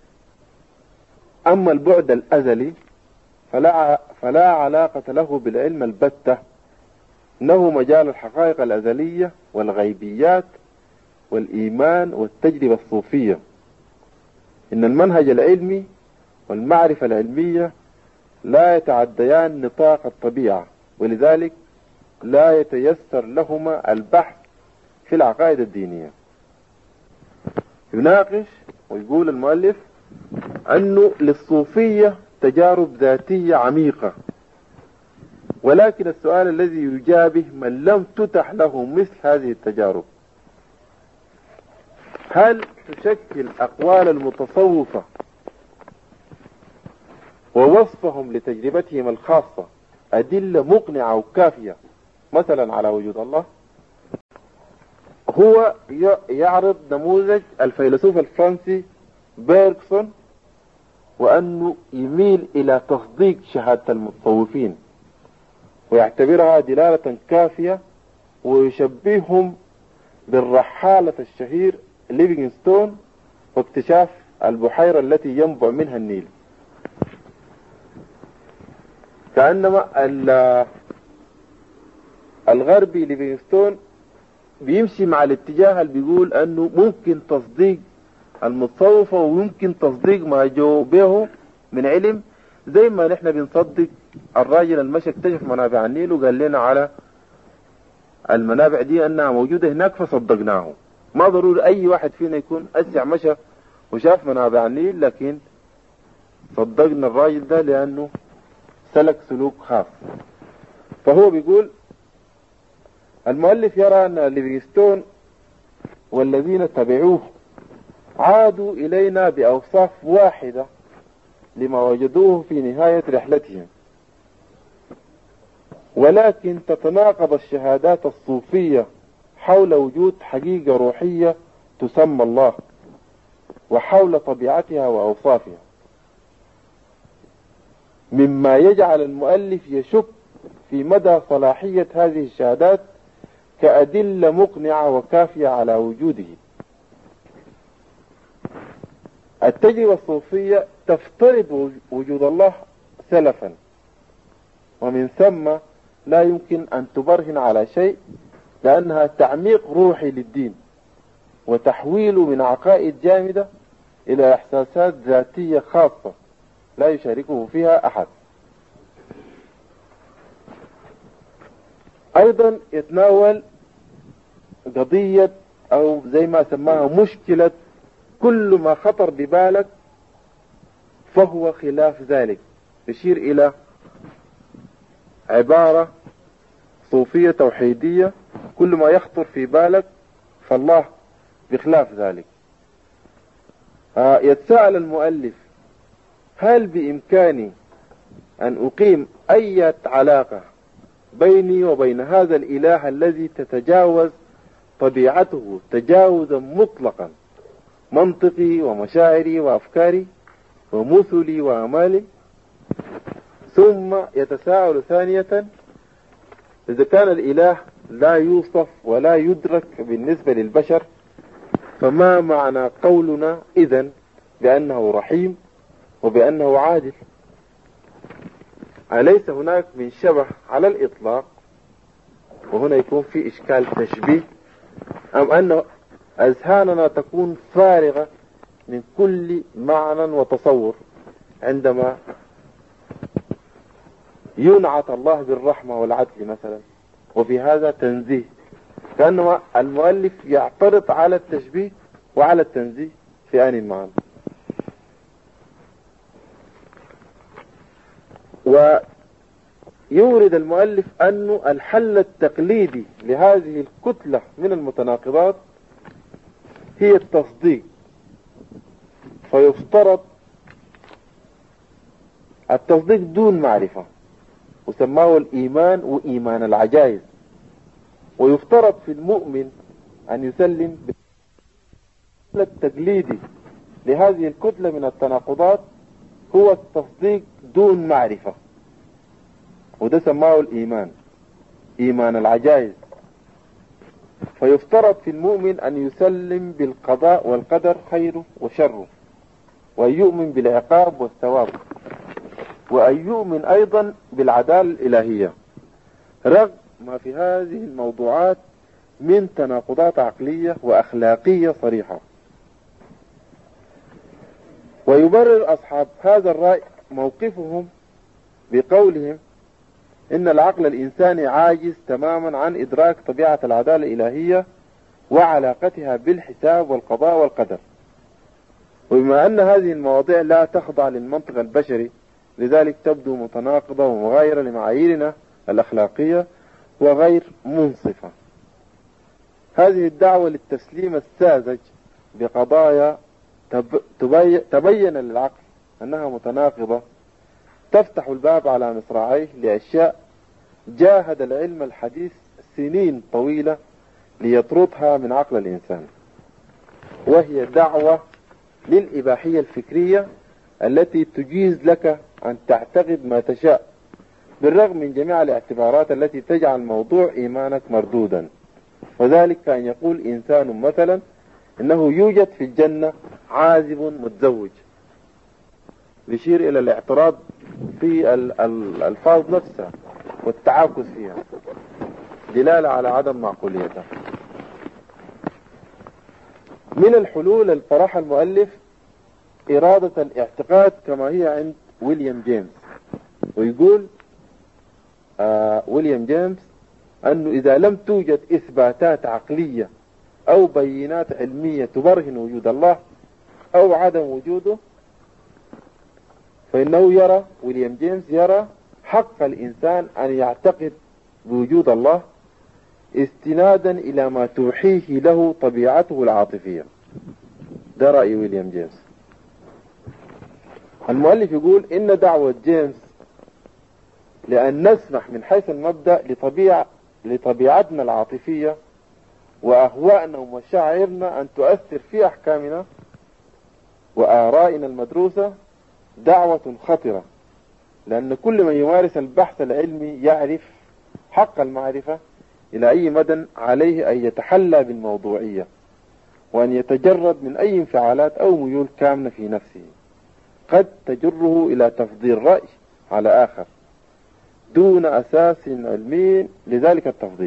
أما البعد الأزلي فلا علاقة له بالعلم البتة، إنه مجال الحقائق الأزلية والغيبيات والإيمان والتجربة الصوفية. إن المنهج العلمي والمعرفة العلمية لا يتعديان نطاق الطبيعة، ولذلك لا يتيسر لهما البحث في العقائد الدينية. يناقش ويقول المؤلف أنه للصوفية تجارب ذاتية عميقة، ولكن السؤال الذي يجابه من لم تتح له مثل هذه التجارب: هل تشكل أقوال المتصوفة ووصفهم لتجربتهم الخاصة أدلة مقنعة وكافية مثلا على وجود الله؟ هو يعرض نموذج الفيلسوف الفرنسي بيرغسون، وأنه يميل إلى تصديق شهادة المتصوفين ويعتبرها دلالة كافية، ويشبههم بالرحالة الشهير ليفينغستون واكتشاف البحيرة التي ينبع منها النيل. كأنما الغربي ليفينغستون بيمشي مع الاتجاه اللي بيقول أنه ممكن تصديق المتصوفة ويمكن تصديق ما جو به من علم، زي ما نحن بنصدق الراجل المشي اكتشف منابع النيل وقال لنا على المنابع دي أنها موجودة هناك فصدقناه. ما ضروري أي واحد فينا يكون أسع مشى وشاف منابع النيل، لكن صدقنا الراجل ده لأنه سلك سلوك خاص. فهو بيقول المؤلف يرى أن ليفينغستون والذين تبعوه عادوا إلينا بأوصاف واحدة لما وجدوه في نهاية رحلتهم، ولكن تتناقض الشهادات الصوفية حول وجود حقيقة روحية تسمى الله وحول طبيعتها وأوصافها، مما يجعل المؤلف يشك في مدى صلاحية هذه الشهادات كأدلة مقنعة وكافية على وجوده. التجربة الصوفية تفترض وجود الله سلفا، ومن ثم لا يمكن أن تبرهن على شيء، لأنها تعميق روحي للدين وتحويله من عقائد جامدة إلى إحساسات ذاتية خاصة لا يشاركه فيها أحد. أيضا يتناول قضية أو زي ما سماها مشكلة كل ما خطر ببالك فهو خلاف ذلك، يشير إلى عبارة صوفية توحيدية: كل ما يخطر في بالك فالله بخلاف ذلك. يتساءل المؤلف: هل بإمكاني أن أقيم أي علاقة بيني وبين هذا الإله الذي تتجاوز طبيعته تجاوزا مطلقا منطقي ومشاعري وأفكاري ومثلي وأمالي؟ ثم يتساءل ثانية: إذا كان الإله لا يوصف ولا يدرك بالنسبة للبشر، فما معنى قولنا إذن بأنه رحيم وبأنه عادل؟ أليس هناك من شبه على الإطلاق؟ وهنا يكون في إشكال تشبيه، أم أن أذهاننا تكون فارغة من كل معنى وتصور عندما ينعت الله بالرحمة والعدل مثلا، وفي هذا تنزيه؟ كأنما المؤلف يعترض على التشبيه وعلى التنزيه في آن معا. ويورد المؤلف أن الحل التقليدي لهذه الكتلة من المتناقضات هي التصديق، فيفترض التصديق دون معرفة وسماه الإيمان وإيمان العجائز، ويفترض في المؤمن أن يسلم بالحل التقليدي لهذه الكتلة من التناقضات هو التصديق دون معرفة، وده سماه الإيمان إيمان العجائز. فيفترض في المؤمن أن يسلم بالقضاء والقدر خيره وشره، وأن يؤمن بالعقاب والثواب، وأن يؤمن أيضا بالعدالة الإلهية، رغم ما في هذه الموضوعات من تناقضات عقلية وأخلاقية صريحة. ويبرر أصحاب هذا الرأي موقفهم بقولهم إن العقل الإنساني عاجز تماما عن إدراك طبيعة العدالة الإلهية وعلاقتها بالحساب والقضاء والقدر، وبما أن هذه المواضيع لا تخضع للمنطق البشري لذلك تبدو متناقضة ومغايرة لمعاييرنا الأخلاقية وغير منصفة. هذه الدعوة للتسليم الساذج بقضايا تبين للعقل أنها متناقضة تفتح الباب على مصراعيه لأشياء جاهد العلم الحديث سنين طويلة ليطردها من عقل الإنسان، وهي دعوة للإباحية الفكرية التي تجيز لك أن تعتقد ما تشاء بالرغم من جميع الاعتبارات التي تجعل موضوع إيمانك مردودا، وذلك كأن يقول إنسان مثلا إنه يوجد في الجنة عازب متزوج، يشير إلى الاعتراض في الألفاظ نفسها والتعاكس فيها دلالة على عدم معقوليتها. من الحلول الفرح المؤلف إرادة الاعتقاد كما هي عند ويليام جيمس، ويقول ويليام جيمس أنه إذا لم توجد إثباتات عقلية أو بينات علمية تبرهن وجود الله أو عدم وجوده، فإنه يرى ويليام جيمس يرى حق الإنسان أن يعتقد بوجود الله استنادا إلى ما توحيه له طبيعته العاطفية. ده رأي ويليام جيمس. المؤلف يقول إن دعوة جيمس لأن نسمح من حيث المبدأ لطبيعتنا العاطفية وأهوائنا ومشاعرنا أن تؤثر في أحكامنا وآرائنا المدروسة دعوة خطرة، لأن كل من يمارس البحث العلمي يعرف حق المعرفة إلى أي مدى عليه أن يتحلى بالموضوعية وأن يتجرد من أي انفعالات أو ميول كامنة في نفسه قد تجره إلى تفضيل رأي على آخر دون أساس علمي لذلك التفضيل.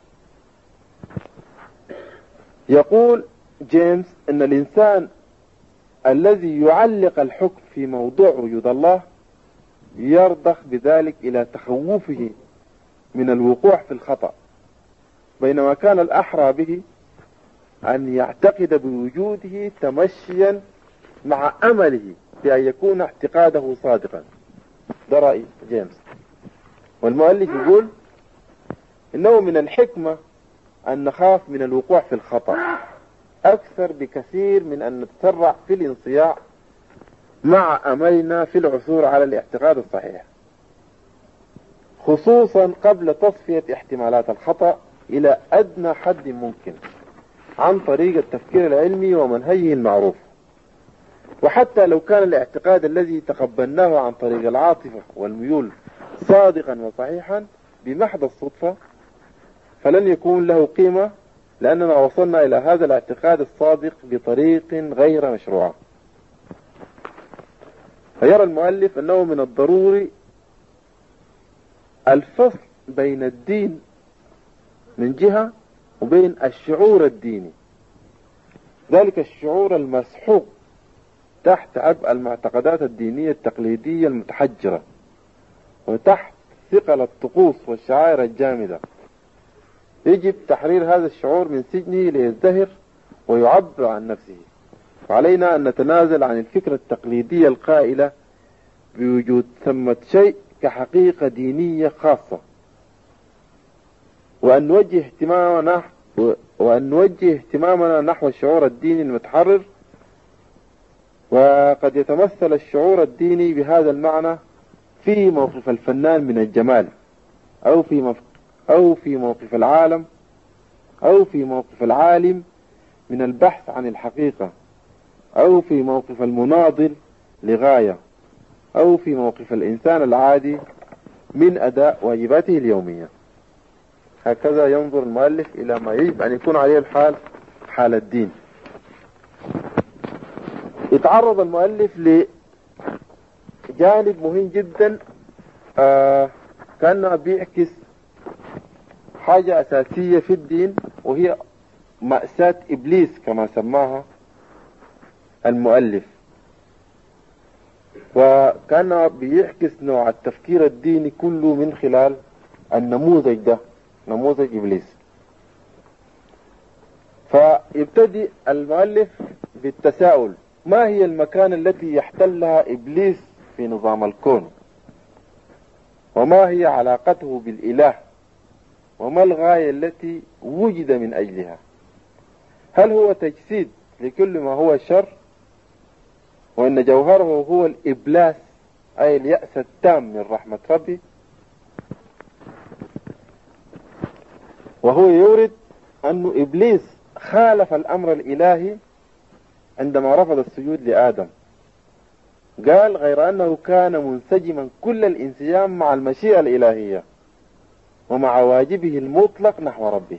يقول جيمس إن الإنسان الذي يعلق الحكم في موضوع وجود الله يرضخ بذلك إلى تخوفه من الوقوع في الخطأ، بينما كان الأحرى به أن يعتقد بوجوده تمشيا مع أمله بأن يكون اعتقاده صادقا. ده رأي جيمس. والمؤلف يقول إنه من الحكمة أن نخاف من الوقوع في الخطأ أكثر بكثير من أن نتسرع في الانصياع مع أملنا في العثور على الاعتقاد الصحيح، خصوصا قبل تصفية احتمالات الخطأ إلى أدنى حد ممكن عن طريق التفكير العلمي ومنهجه المعروف. وحتى لو كان الاعتقاد الذي تقبلناه عن طريق العاطفة والميول صادقا وصحيحا بمحض الصدفة فلن يكون له قيمة، لأننا وصلنا إلى هذا الاعتقاد الصادق بطريق غير مشروعة. فيرى المؤلف أنه من الضروري الفصل بين الدين من جهة وبين الشعور الديني، ذلك الشعور المسحوق تحت عبء المعتقدات الدينية التقليدية المتحجرة وتحت ثقل الطقوس والشعائر الجامدة. يجب تحرير هذا الشعور من سجنه ليزدهر ويعبر عن نفسه. وعلينا أن نتنازل عن الفكرة التقليدية القائلة بوجود ثمة شيء كحقيقة دينية خاصة، وأن نوجه اهتمامنا نحو الشعور الديني المتحرر. وقد يتمثل الشعور الديني بهذا المعنى في موقف الفنان من الجمال، أو في موقف العالم، أو في موقف العالم من البحث عن الحقيقة، أو في موقف المناضل لغاية، أو في موقف الإنسان العادي من أداء واجباته اليومية. هكذا ينظر المؤلف إلى ما يجب أن يكون عليه الحال، حال الدين. يتعرض المؤلف لجانب مهم جدا، كأنه بيعكس حاجة أساسية في الدين، وهي مأساة إبليس كما سماها المؤلف. وكان بيعكس نوع التفكير الديني كله من خلال النموذج ده، نموذج إبليس. فيبتدي المؤلف بالتساؤل: ما هي المكان التي يحتلها إبليس في نظام الكون؟ وما هي علاقته بالإله؟ وما الغاية التي وجد من أجلها؟ هل هو تجسيد لكل ما هو شر، وأن جوهره هو الإبلاس، أي اليأس التام من رحمة ربي؟ وهو يورد أن إبليس خالف الأمر الإلهي عندما رفض السجود لآدم. قال: غير أنه كان منسجما كل الانسجام مع المشيئة الإلهية ومع واجبه المطلق نحو ربه.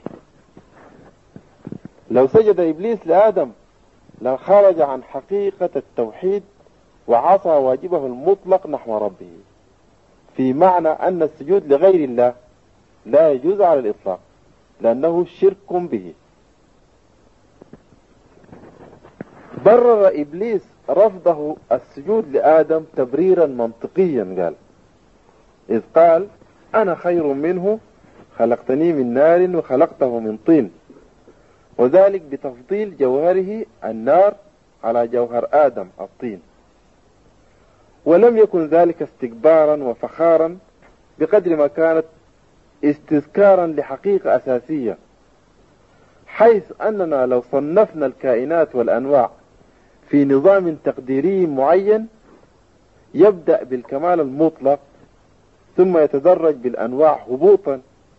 لو سجد إبليس لآدم لخرج عن حقيقة التوحيد وعصى واجبه المطلق نحو ربه، في معنى أن السجود لغير الله لا يجوز على الإطلاق، لأنه شرك به. برر إبليس رفضه السجود لآدم تبريرا منطقيا، قال: إذ قال: أنا خير منه خلقتني من نار وخلقته من طين، وذلك بتفضيل جوهره النار على جوهر آدم الطين. ولم يكن ذلك استكبارا وفخارا بقدر ما كانت استذكارا لحقيقة أساسية، حيث أننا لو صنفنا الكائنات والأنواع في نظام تقديري معين يبدأ بالكمال المطلق ثم يتدرج بالأنواع هبوطا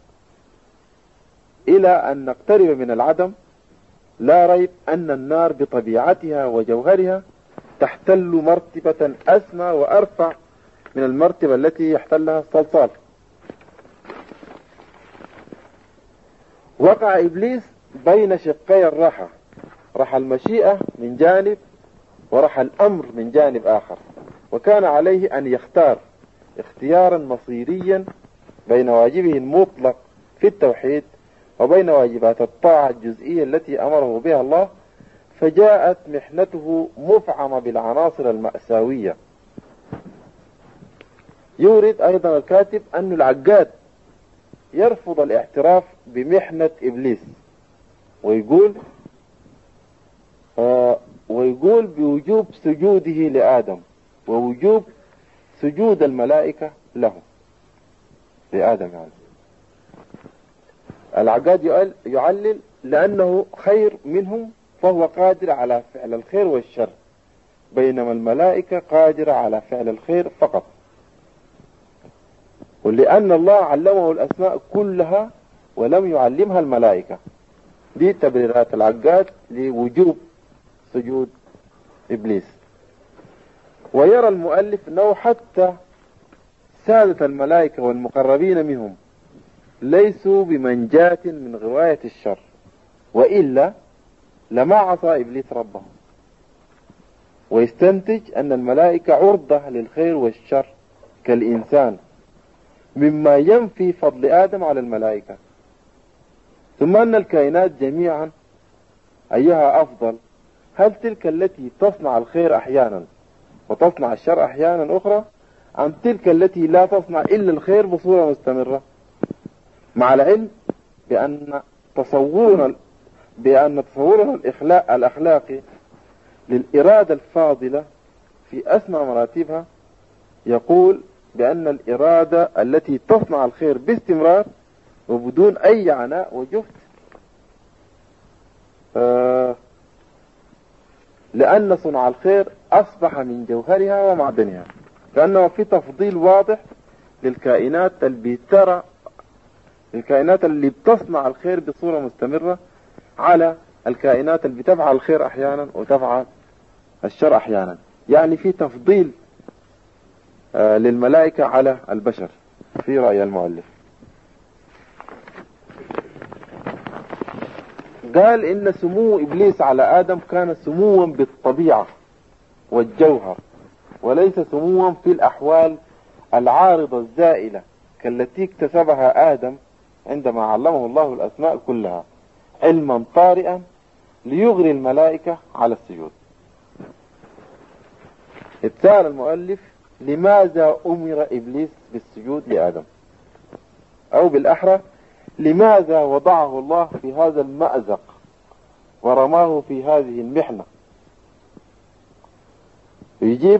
إلى أن نقترب من العدم، لا ريب أن النار بطبيعتها وجوهرها تحتل مرتبة أسمى وأرفع من المرتبة التي يحتلها الصلصال. وقع إبليس بين شقي الراحة، راح المشيئة من جانب وراح الأمر من جانب آخر، وكان عليه أن يختار اختيارا مصيريا بين واجبه المطلق في التوحيد وبين واجبات الطاعة الجزئية التي أمره بها الله. فجاءت محنته مفعمة بالعناصر المأساوية. يورد أيضا الكاتب أن العقاد يرفض الاعتراف بمحنة إبليس، ويقول بوجوب سجوده لآدم ووجوب سجود الملائكة له، لآدم يعني. العقاد يعلل لأنه خير منهم فهو قادر على فعل الخير والشر، بينما الملائكة قادرة على فعل الخير فقط، ولأن الله علمه الأسماء كلها ولم يعلمها الملائكة. دي تبريرات العقاد لوجوب سجود إبليس. ويرى المؤلف أنه حتى سادة الملائكة والمقربين منهم ليسوا بمنجاة من غواية الشر، وإلا لما عصى إبليس ربه. ويستنتج أن الملائكة عرضة للخير والشر كالإنسان، مما ينفي فضل آدم على الملائكة. ثم أن الكائنات جميعا أيها أفضل؟ هل تلك التي تصنع الخير أحيانا وتصنع الشر أحيانا أخرى، أم تلك التي لا تصنع إلا الخير بصورة مستمرة؟ مع العلم بأن بأن تصورنا الأخلاقي للإرادة الفاضلة في أسمى مراتبها يقول بأن الإرادة التي تصنع الخير باستمرار وبدون أي عناء وجهد، لأن صنع الخير أصبح من جوهرها ومعدنها، لأنه في تفضيل واضح للكائنات الكائنات اللي بتصنع الخير بصورة مستمرة على الكائنات اللي بتفعل الخير أحيانا وتفعل الشر أحيانا. يعني في تفضيل للملائكة على البشر في رأي المؤلف. قال إن سمو إبليس على آدم كان سموا بالطبيعة والجوهر، وليس سموا في الأحوال العارضة الزائلة كالتي اكتسبها آدم عندما علمه الله الأسماء كلها علما طارئا ليغري الملائكة على السجود. اتساءل المؤلف لماذا أمر إبليس بالسجود لآدم، أو بالأحرى لماذا وضعه الله في هذا المأزق ورماه في هذه المحنة؟ يجيب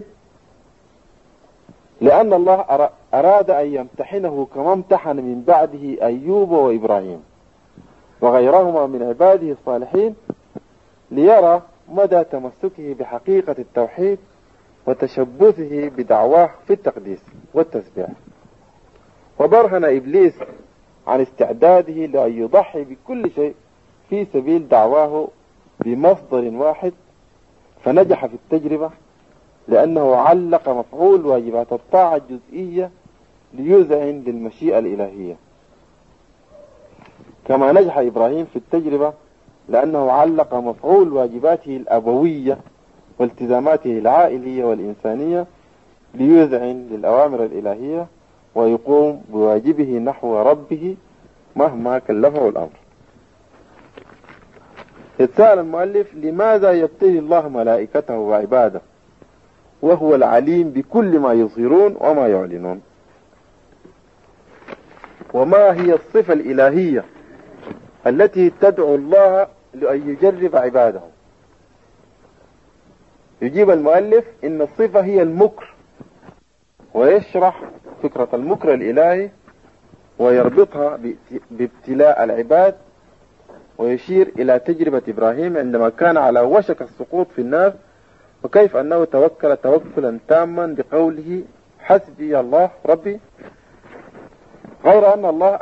لأن الله أراد أن يمتحنه كما امتحن من بعده أيوب وإبراهيم وغيرهما من عباده الصالحين، ليرى مدى تمسكه بحقيقة التوحيد وتشبثه بدعواه في التقديس والتسبيح. وبرهن إبليس عن استعداده لأن يضحي بكل شيء في سبيل دعواه بمصدر واحد، فنجح في التجربة لأنه علق مفعول واجبات الطاعة الجزئية ليذعن للمشيئة الإلهية، كما نجح إبراهيم في التجربة لأنه علق مفعول واجباته الأبوية والتزاماته العائلية والإنسانية ليذعن للأوامر الإلهية ويقوم بواجبه نحو ربه مهما كلفه الأمر. يتساءل المؤلف لماذا يبتلي الله ملائكته وعباده وهو العليم بكل ما يظهرون وما يعلنون؟ وما هي الصفة الإلهية التي تدعو الله لأن يجرب عباده؟ يجيب المؤلف إن الصفة هي المكر، ويشرح فكرة المكر الإلهي ويربطها بابتلاء العباد، ويشير إلى تجربة إبراهيم عندما كان على وشك السقوط في النار، وكيف أنه توكل توكلا تاما بقوله حسبي الله ربي، غير أن الله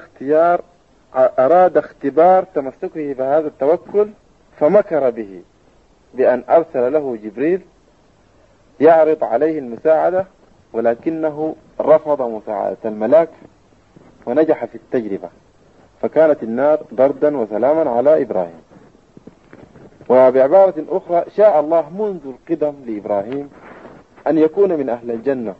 أراد اختبار تمسكه بهذا التوكل فمكر به بأن أرسل له جبريل يعرض عليه المساعدة، ولكنه رفض مساعدة الملاك ونجح في التجربة، فكانت النار بردا وسلاما على إبراهيم. وبعبارة أخرى شاء الله منذ القدم لإبراهيم أن يكون من أهل الجنة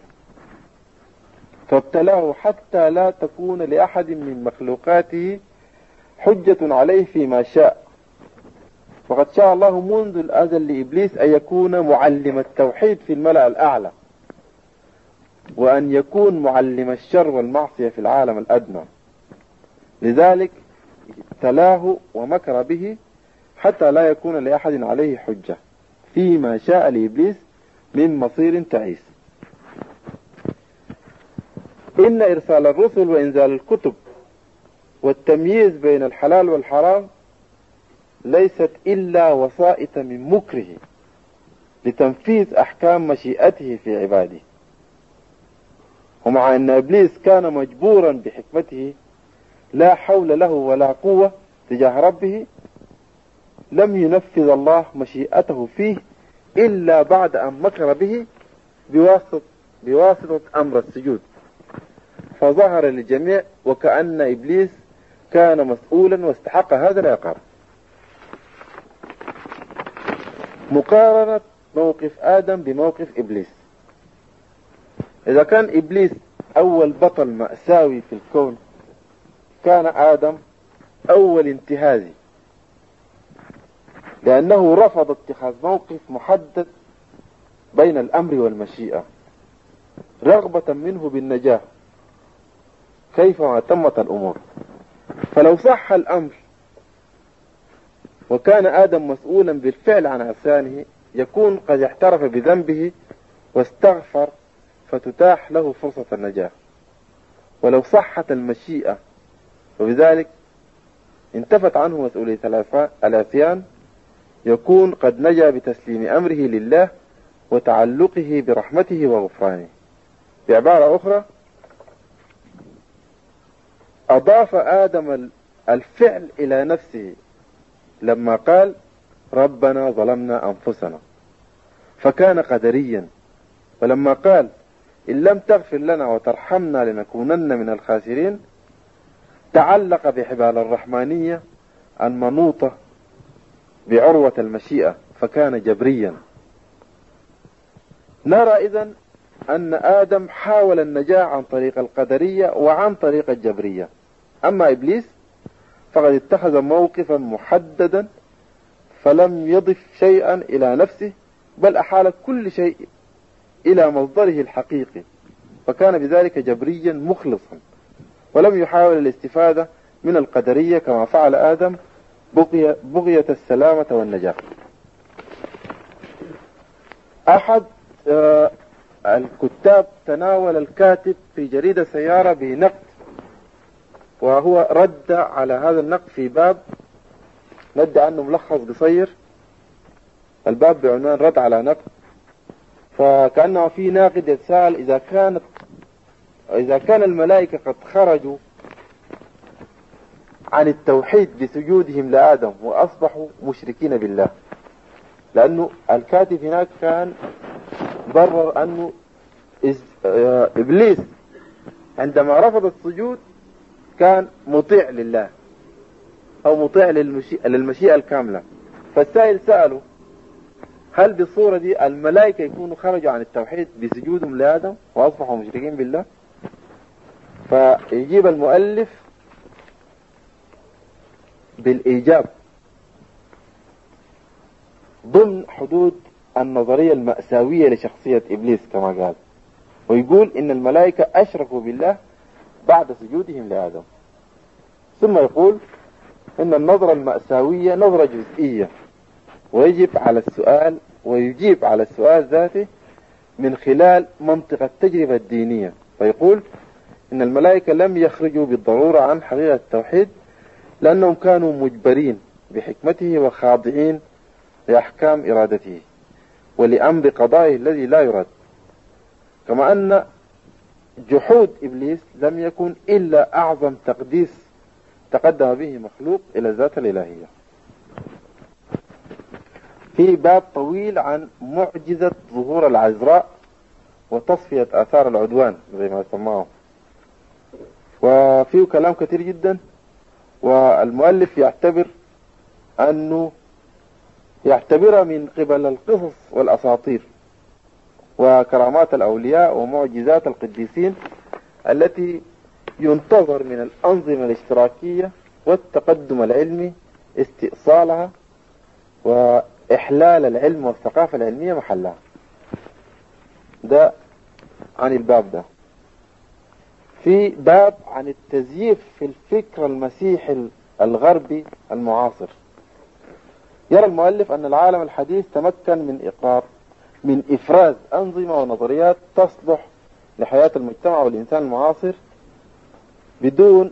فابتلاه حتى لا تكون لأحد من مخلوقاته حجة عليه فيما شاء. وقد شاء الله منذ الأزل لإبليس أن يكون معلم التوحيد في الملأ الأعلى، وأن يكون معلم الشر والمعصية في العالم الأدنى، لذلك ابتلاه ومكر به حتى لا يكون لأحد عليه حجة فيما شاء لإبليس من مصير تعيس. إن إرسال الرسل وإنزال الكتب والتمييز بين الحلال والحرام ليست إلا وسائط من مكره لتنفيذ أحكام مشيئته في عباده. ومع أن إبليس كان مجبورا بحكمته لا حول له ولا قوة تجاه ربه، لم ينفذ الله مشيئته فيه إلا بعد أن مكر به بواسطة أمر السجود، فظهر للجميع وكأن إبليس كان مسؤولا واستحق هذا العقاب. مقارنة موقف آدم بموقف إبليس. إذا كان إبليس أول بطل مأساوي في الكون، كان آدم أول انتهازي، لأنه رفض اتخاذ موقف محدد بين الأمر والمشيئة رغبة منه بالنجاة كيفما تمت الأمور. فلو صح الأمر وكان آدم مسؤولا بالفعل عن عصيانه، يكون قد اعترف بذنبه واستغفر فتتاح له فرصة النجاة. ولو صحت المشيئة وبذلك انتفت عنه مسؤولية العصيان، يكون قد نجا بتسليم أمره لله وتعلقه برحمته وغفرانه. بعبارة أخرى، أضاف آدم الفعل إلى نفسه لما قال ربنا ظلمنا أنفسنا، فكان قدريا. ولما قال إن لم تغفر لنا وترحمنا لنكونن من الخاسرين، تعلق بحبال الرحمانية المنوطة بعروة المشيئة، فكان جبريا. نرى إذن أن آدم حاول النجاة عن طريق القدرية وعن طريق الجبرية. أما إبليس فقد اتخذ موقفا محددا، فلم يضف شيئا إلى نفسه، بل أحال كل شيء إلى مصدره الحقيقي، فكان بذلك جبريا مخلصا، ولم يحاول الاستفادة من القدرية كما فعل آدم بغية السلامة والنجاة. أحد الكتاب تناول الكاتب في جريدة سيارة بنقد، وهو رد على هذا النقد في باب ندى عنه ملخص قصير. الباب بعنوان رد على نقد، فكأنه في ناقد يتساءل إذا كان الملائكة قد خرجوا عن التوحيد بسجودهم لآدم وأصبحوا مشركين بالله، لأنه الكاتب هناك كان برر أنه إبليس عندما رفض السجود كان مطيع لله أو مطيع للمشيئة الكاملة. فالسائل سأله هل بالصورة دي الملائكة يكونوا خرجوا عن التوحيد بسجودهم لآدم وأصبحوا مشركين بالله؟ فيجيب المؤلف بالإيجاب ضمن حدود النظرية المأساوية لشخصية إبليس كما قال، ويقول إن الملائكة أشركوا بالله بعد سجودهم لآدم. ثم يقول إن النظرة المأساوية نظرة جزئية، ويجيب على السؤال ذاته من خلال منطق التجربة الدينية. فيقول إن الملائكة لم يخرجوا بالضرورة عن حقيقة التوحيد، لأنهم كانوا مجبرين بحكمته وخاضعين لأحكام إرادته ولأمر قضائه الذي لا يرد. كما أن جحود إبليس لم يكن إلا أعظم تقديس تقدم به مخلوق إلى الذات الإلهية. في باب طويل عن معجزة ظهور العذراء وتصفية آثار العدوان زي ما سماه، وفيه كلام كثير جدا. والمؤلف يعتبر من قبل القصص والأساطير وكرامات الأولياء ومعجزات القديسين التي ينتظر من الأنظمة الاشتراكية والتقدم العلمي استئصالها وإحلال العلم والثقافة العلمية محلها. ده عن الباب ده. في باب عن التزييف في الفكر المسيحي الغربي المعاصر. يرى المؤلف أن العالم الحديث تمكن من إفراز أنظمة ونظريات تصلح لحياة المجتمع والإنسان المعاصر بدون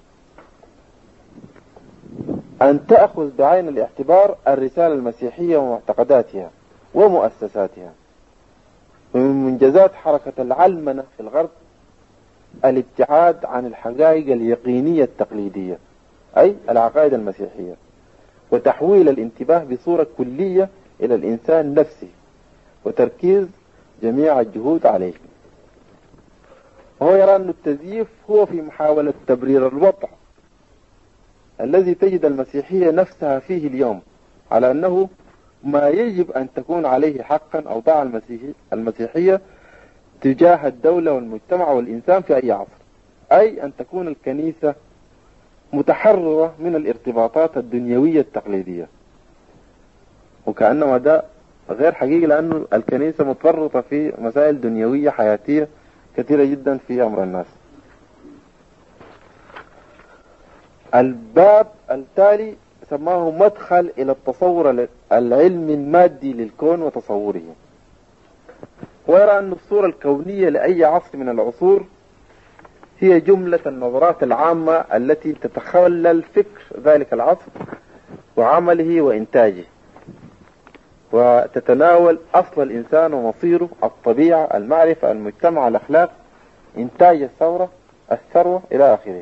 أن تأخذ بعين الاعتبار الرسالة المسيحية ومعتقداتها ومؤسساتها. ومن منجزات حركة العلمنة في الغرب الابتعاد عن الحقائق اليقينية التقليدية، أي العقائد المسيحية، وتحويل الانتباه بصورة كلية إلى الإنسان نفسه وتركيز جميع الجهود عليه. وهو يرى أن التزييف هو في محاولة تبرير الوضع الذي تجد المسيحية نفسها فيه اليوم على أنه ما يجب أن تكون عليه حقا أوضاع المسيحية تجاه الدولة والمجتمع والإنسان في أي عصر، أي أن تكون الكنيسة متحررة من الارتباطات الدنيوية التقليدية. وكأنما ده غير حقيقي، لأن الكنيسة متفرطة في مسائل دنيوية حياتية كثيرة جدا في أمر الناس. الباب التالي سماه مدخل إلى التصور العلمي المادي للكون وتصوره. ويرى أن الصورة الكونية لأي عصر من العصور هي جملة النظرات العامة التي تتخلل فكر ذلك العصر وعمله وإنتاجه، وتتناول أصل الإنسان ومصيره، الطبيعة، المعرفة، المجتمع، الأخلاق، إنتاج الثروة إلى آخره.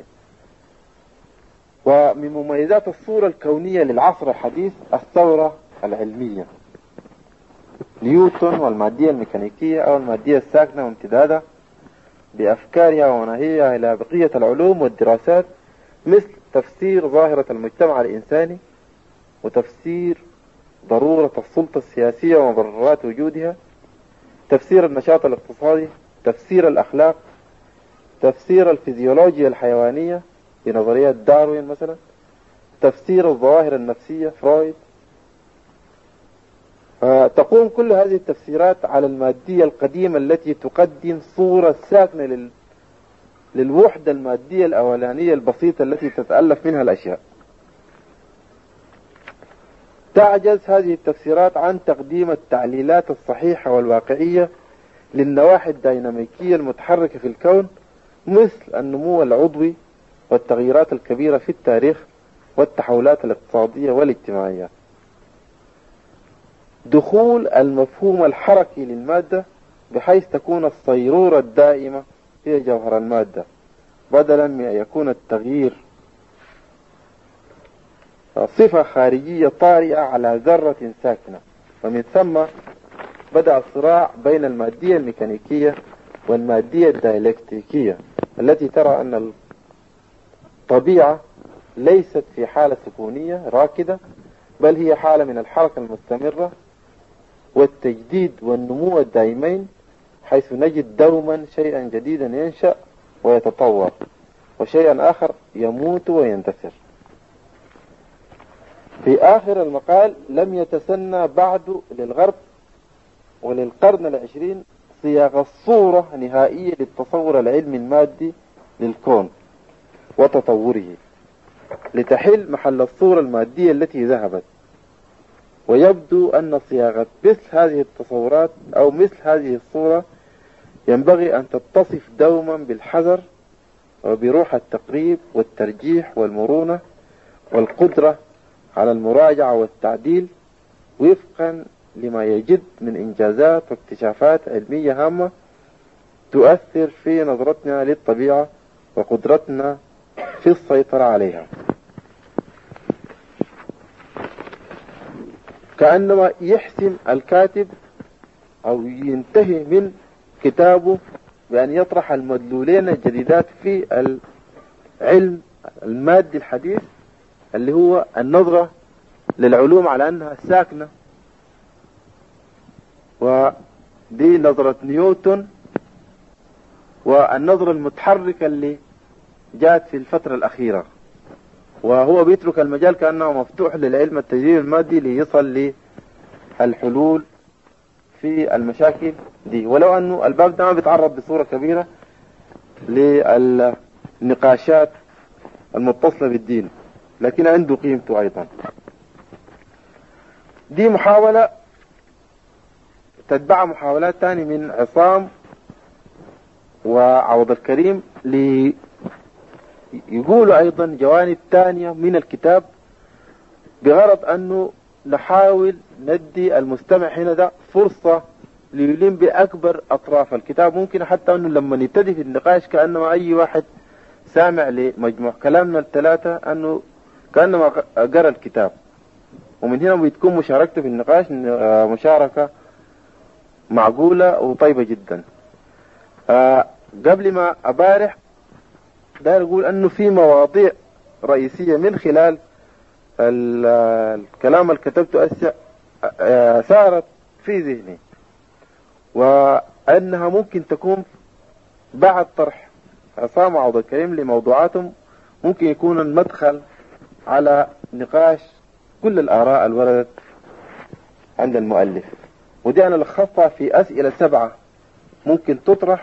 ومن مميزات الصورة الكونية للعصر الحديث الثورة العلمية. نيوتن والمادية الميكانيكية أو المادية الساكنة وامتدادها بأفكارها ومناهيها إلى بقية العلوم والدراسات، مثل تفسير ظاهرة المجتمع الإنساني، وتفسير ضرورة السلطة السياسية ومبررات وجودها، تفسير النشاط الاقتصادي، تفسير الأخلاق، تفسير الفيزيولوجيا الحيوانية بنظريات داروين مثلا، تفسير الظواهر النفسية فرويد. تقوم كل هذه التفسيرات على المادية القديمة التي تقدم صورة ساكنة للوحدة المادية الأولانية البسيطة التي تتألف منها الأشياء. تعجز هذه التفسيرات عن تقديم التعليلات الصحيحة والواقعية للنواحي الديناميكية المتحركة في الكون، مثل النمو العضوي والتغييرات الكبيرة في التاريخ والتحولات الاقتصادية والاجتماعية. دخول المفهوم الحركي للمادة بحيث تكون الصيرورة الدائمة هي جوهر المادة، بدلا من أن يكون التغيير صفة خارجية طارئة على ذرة ساكنة. ومن ثم بدأ الصراع بين المادية الميكانيكية والمادية الديالكتيكية التي ترى أن الطبيعة ليست في حالة سكونية راكدة، بل هي حالة من الحركة المستمرة والتجديد والنمو الدائمين، حيث نجد دوما شيئا جديدا ينشأ ويتطور، وشيئا آخر يموت ويندثر. في آخر المقال لم يتسنى بعد للغرب وللقرن العشرين صياغة الصورة نهائية للتصور العلمي المادي للكون وتطوره لتحل محل الصورة المادية التي ذهبت. ويبدو أن صياغة مثل هذه التصورات أو مثل هذه الصورة ينبغي أن تتصف دوما بالحذر وبروح التقريب والترجيح والمرونة والقدرة على المراجعة والتعديل وفقا لما يجد من إنجازات واكتشافات علمية هامة تؤثر في نظرتنا للطبيعة وقدرتنا في السيطرة عليها. كأنما يحسم الكاتب أو ينتهي من كتابه بأن يطرح المدلولين الجديدات في العلم المادي الحديث، اللي هو النظرة للعلوم على أنها ساكنة، ودي نظرة نيوتن، والنظرة المتحركة اللي جاءت في الفترة الأخيرة. وهو بيترك المجال كأنه مفتوح للعلم التجريبي المادي ليصل للحلول في المشاكل دي، ولو أنه الباب ده ما بيتعرض بصورة كبيرة للنقاشات المتصلة بالدين، لكن عنده قيمته أيضا. دي محاولة تتبع محاولات تانية من عصام وعوض الكريم يقولوا أيضا جوانب تانية من الكتاب، بغرض أنه نحاول ندي المستمع هنا ده فرصة ليلم بأكبر أطراف الكتاب. ممكن حتى أنه لما نبتدي في النقاش كأنما أي واحد سامع لمجموع كلامنا الثلاثة أنه كأنما قرأ الكتاب، ومن هنا بتكون مشاركته في النقاش مشاركة معقولة وطيبة جدا. قبل ما أبارح داير أقول أنه في مواضيع رئيسية من خلال الكلام اللي كتبته ثارت في ذهني، وأنها ممكن تكون بعد طرح عصام وعوض الكريم لموضوعاتهم ممكن يكون المدخل على نقاش كل الآراء الوردت عند المؤلف. ودي أنا لخصتها في أسئلة 7 ممكن تطرح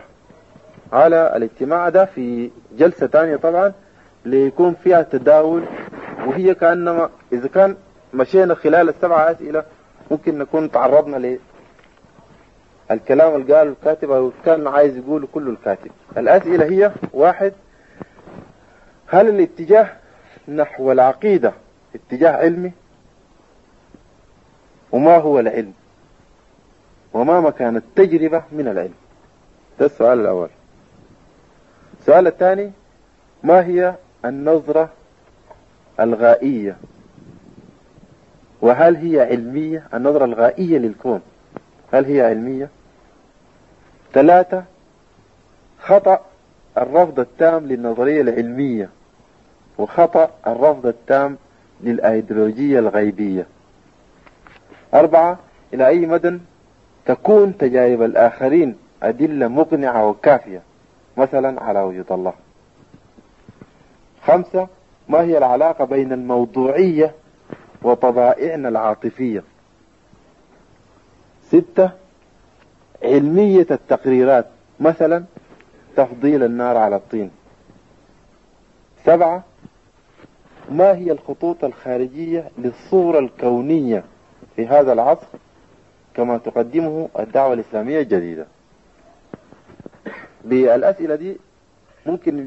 على الاجتماع ده في جلسة تانية طبعا، ليكون فيها تداول وهي كأنما إذا كان مشينا خلال السبعة أسئلة ممكن نكون تعرضنا للكلام اللي قاله الكاتب أو كان عايز يقوله كله الكاتب. الأسئلة هي: واحد، هل الاتجاه نحو العقيدة اتجاه علمي؟ وما هو العلم؟ وما مكان التجربة من العلم؟ ده السؤال الأول. السؤال الثاني: ما هي النظرة الغائية؟ وهل هي علمية؟ النظرة الغائية للكون هل هي علمية؟ 3، خطأ الرفض التام للنظرية العلمية وخطأ الرفض التام للأيديولوجية الغيبية. 4، إلى أي مدى تكون تجارب الآخرين أدلة مقنعة وكافية مثلا على وجود الله؟ 5، ما هي العلاقة بين الموضوعية وطبائعنا العاطفية؟ 6، علمية التقريرات مثلا تفضيل النار على الطين. 7، ما هي الخطوط الخارجية للصورة الكونية في هذا العصر كما تقدمه الدعوة الإسلامية الجديدة؟ بالأسئلة دي ممكن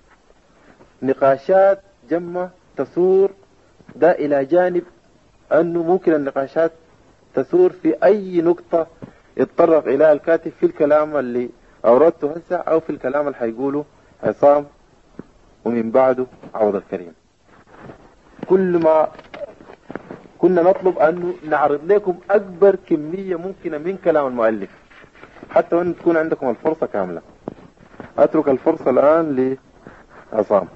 نقاشات جمة تثور، ده إلى جانب أنه ممكن النقاشات تثور في أي نقطة يتطرق إليها الكاتب في الكلام اللي أوردته هسه أو في الكلام اللي هيقوله عصام ومن بعده عوض الكريم. كل ما كنا نطلب أن نعرض لكم أكبر كمية ممكنة من كلام المؤلف حتى وأن تكون عندكم الفرصة كاملة. أترك الفرصة الآن لعصام.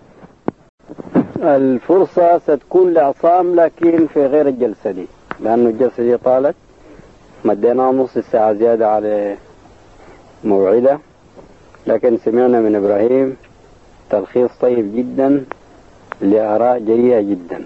الفرصة ستكون لعصام لكن في غير الجلسة دي، لأنه الجلسة دي طالت، مدينا نص ساعة زيادة على موعدة، لكن سمعنا من إبراهيم تلخيص طيب جدا لآراء جريئة جدا،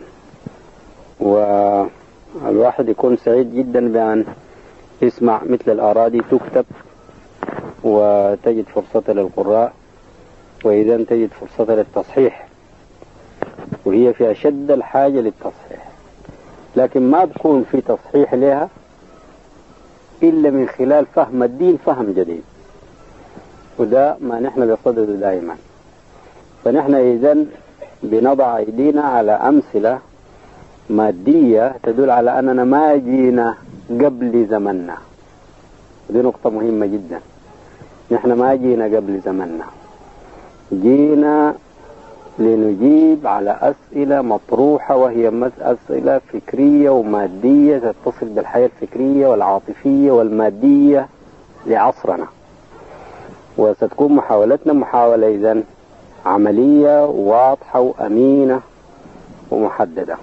والواحد يكون سعيد جدا بأن يسمع مثل الآراء دي تكتب وتجد فرصة للقراء، وإذا تجد فرصة للتصحيح، وهي في أشد الحاجة للتصحيح، لكن ما بكون في تصحيح لها إلا من خلال فهم الدين فهم جديد، وده ما نحن بصدده دائما. فنحن إذن بنضع أيدينا على أمثلة مادية تدل على أننا ما جينا قبل زمننا، ودي نقطة مهمة جدا. نحن ما جينا قبل زمننا، جينا لنجيب على أسئلة مطروحة، وهي أسئلة فكرية ومادية تتصل بالحياة الفكرية والعاطفية والمادية لعصرنا، وستكون محاولتنا محاولة إذن عملية واضحة وأمينة ومحددة.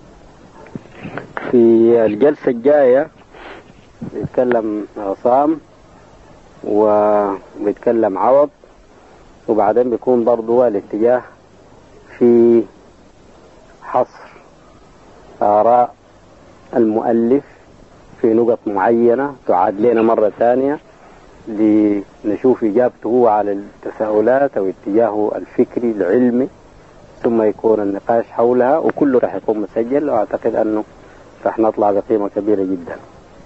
في الجلسة الجاية بيتكلم عصام وبيتكلم عوض، وبعدين بيكون برضو الاتجاه في حصر آراء المؤلف في نقط معينة تعاد لنا مرة ثانية لنشوف إجابته هو على التساؤلات أو اتجاهه الفكري العلمي، ثم يكون النقاش حولها، وكله راح يكون مسجل، وأعتقد أنه راح نطلع بقيمة كبيرة جدا.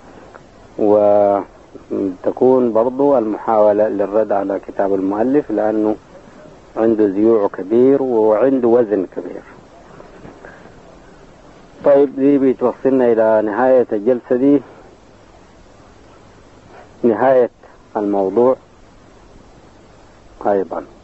وتكون برضو المحاولة للرد على كتاب المؤلف لأنه عنده زيوع كبير وعنده وزن كبير. طيب، دي بتوصلنا إلى نهاية الجلسة دي، نهاية الموضوع أيضا.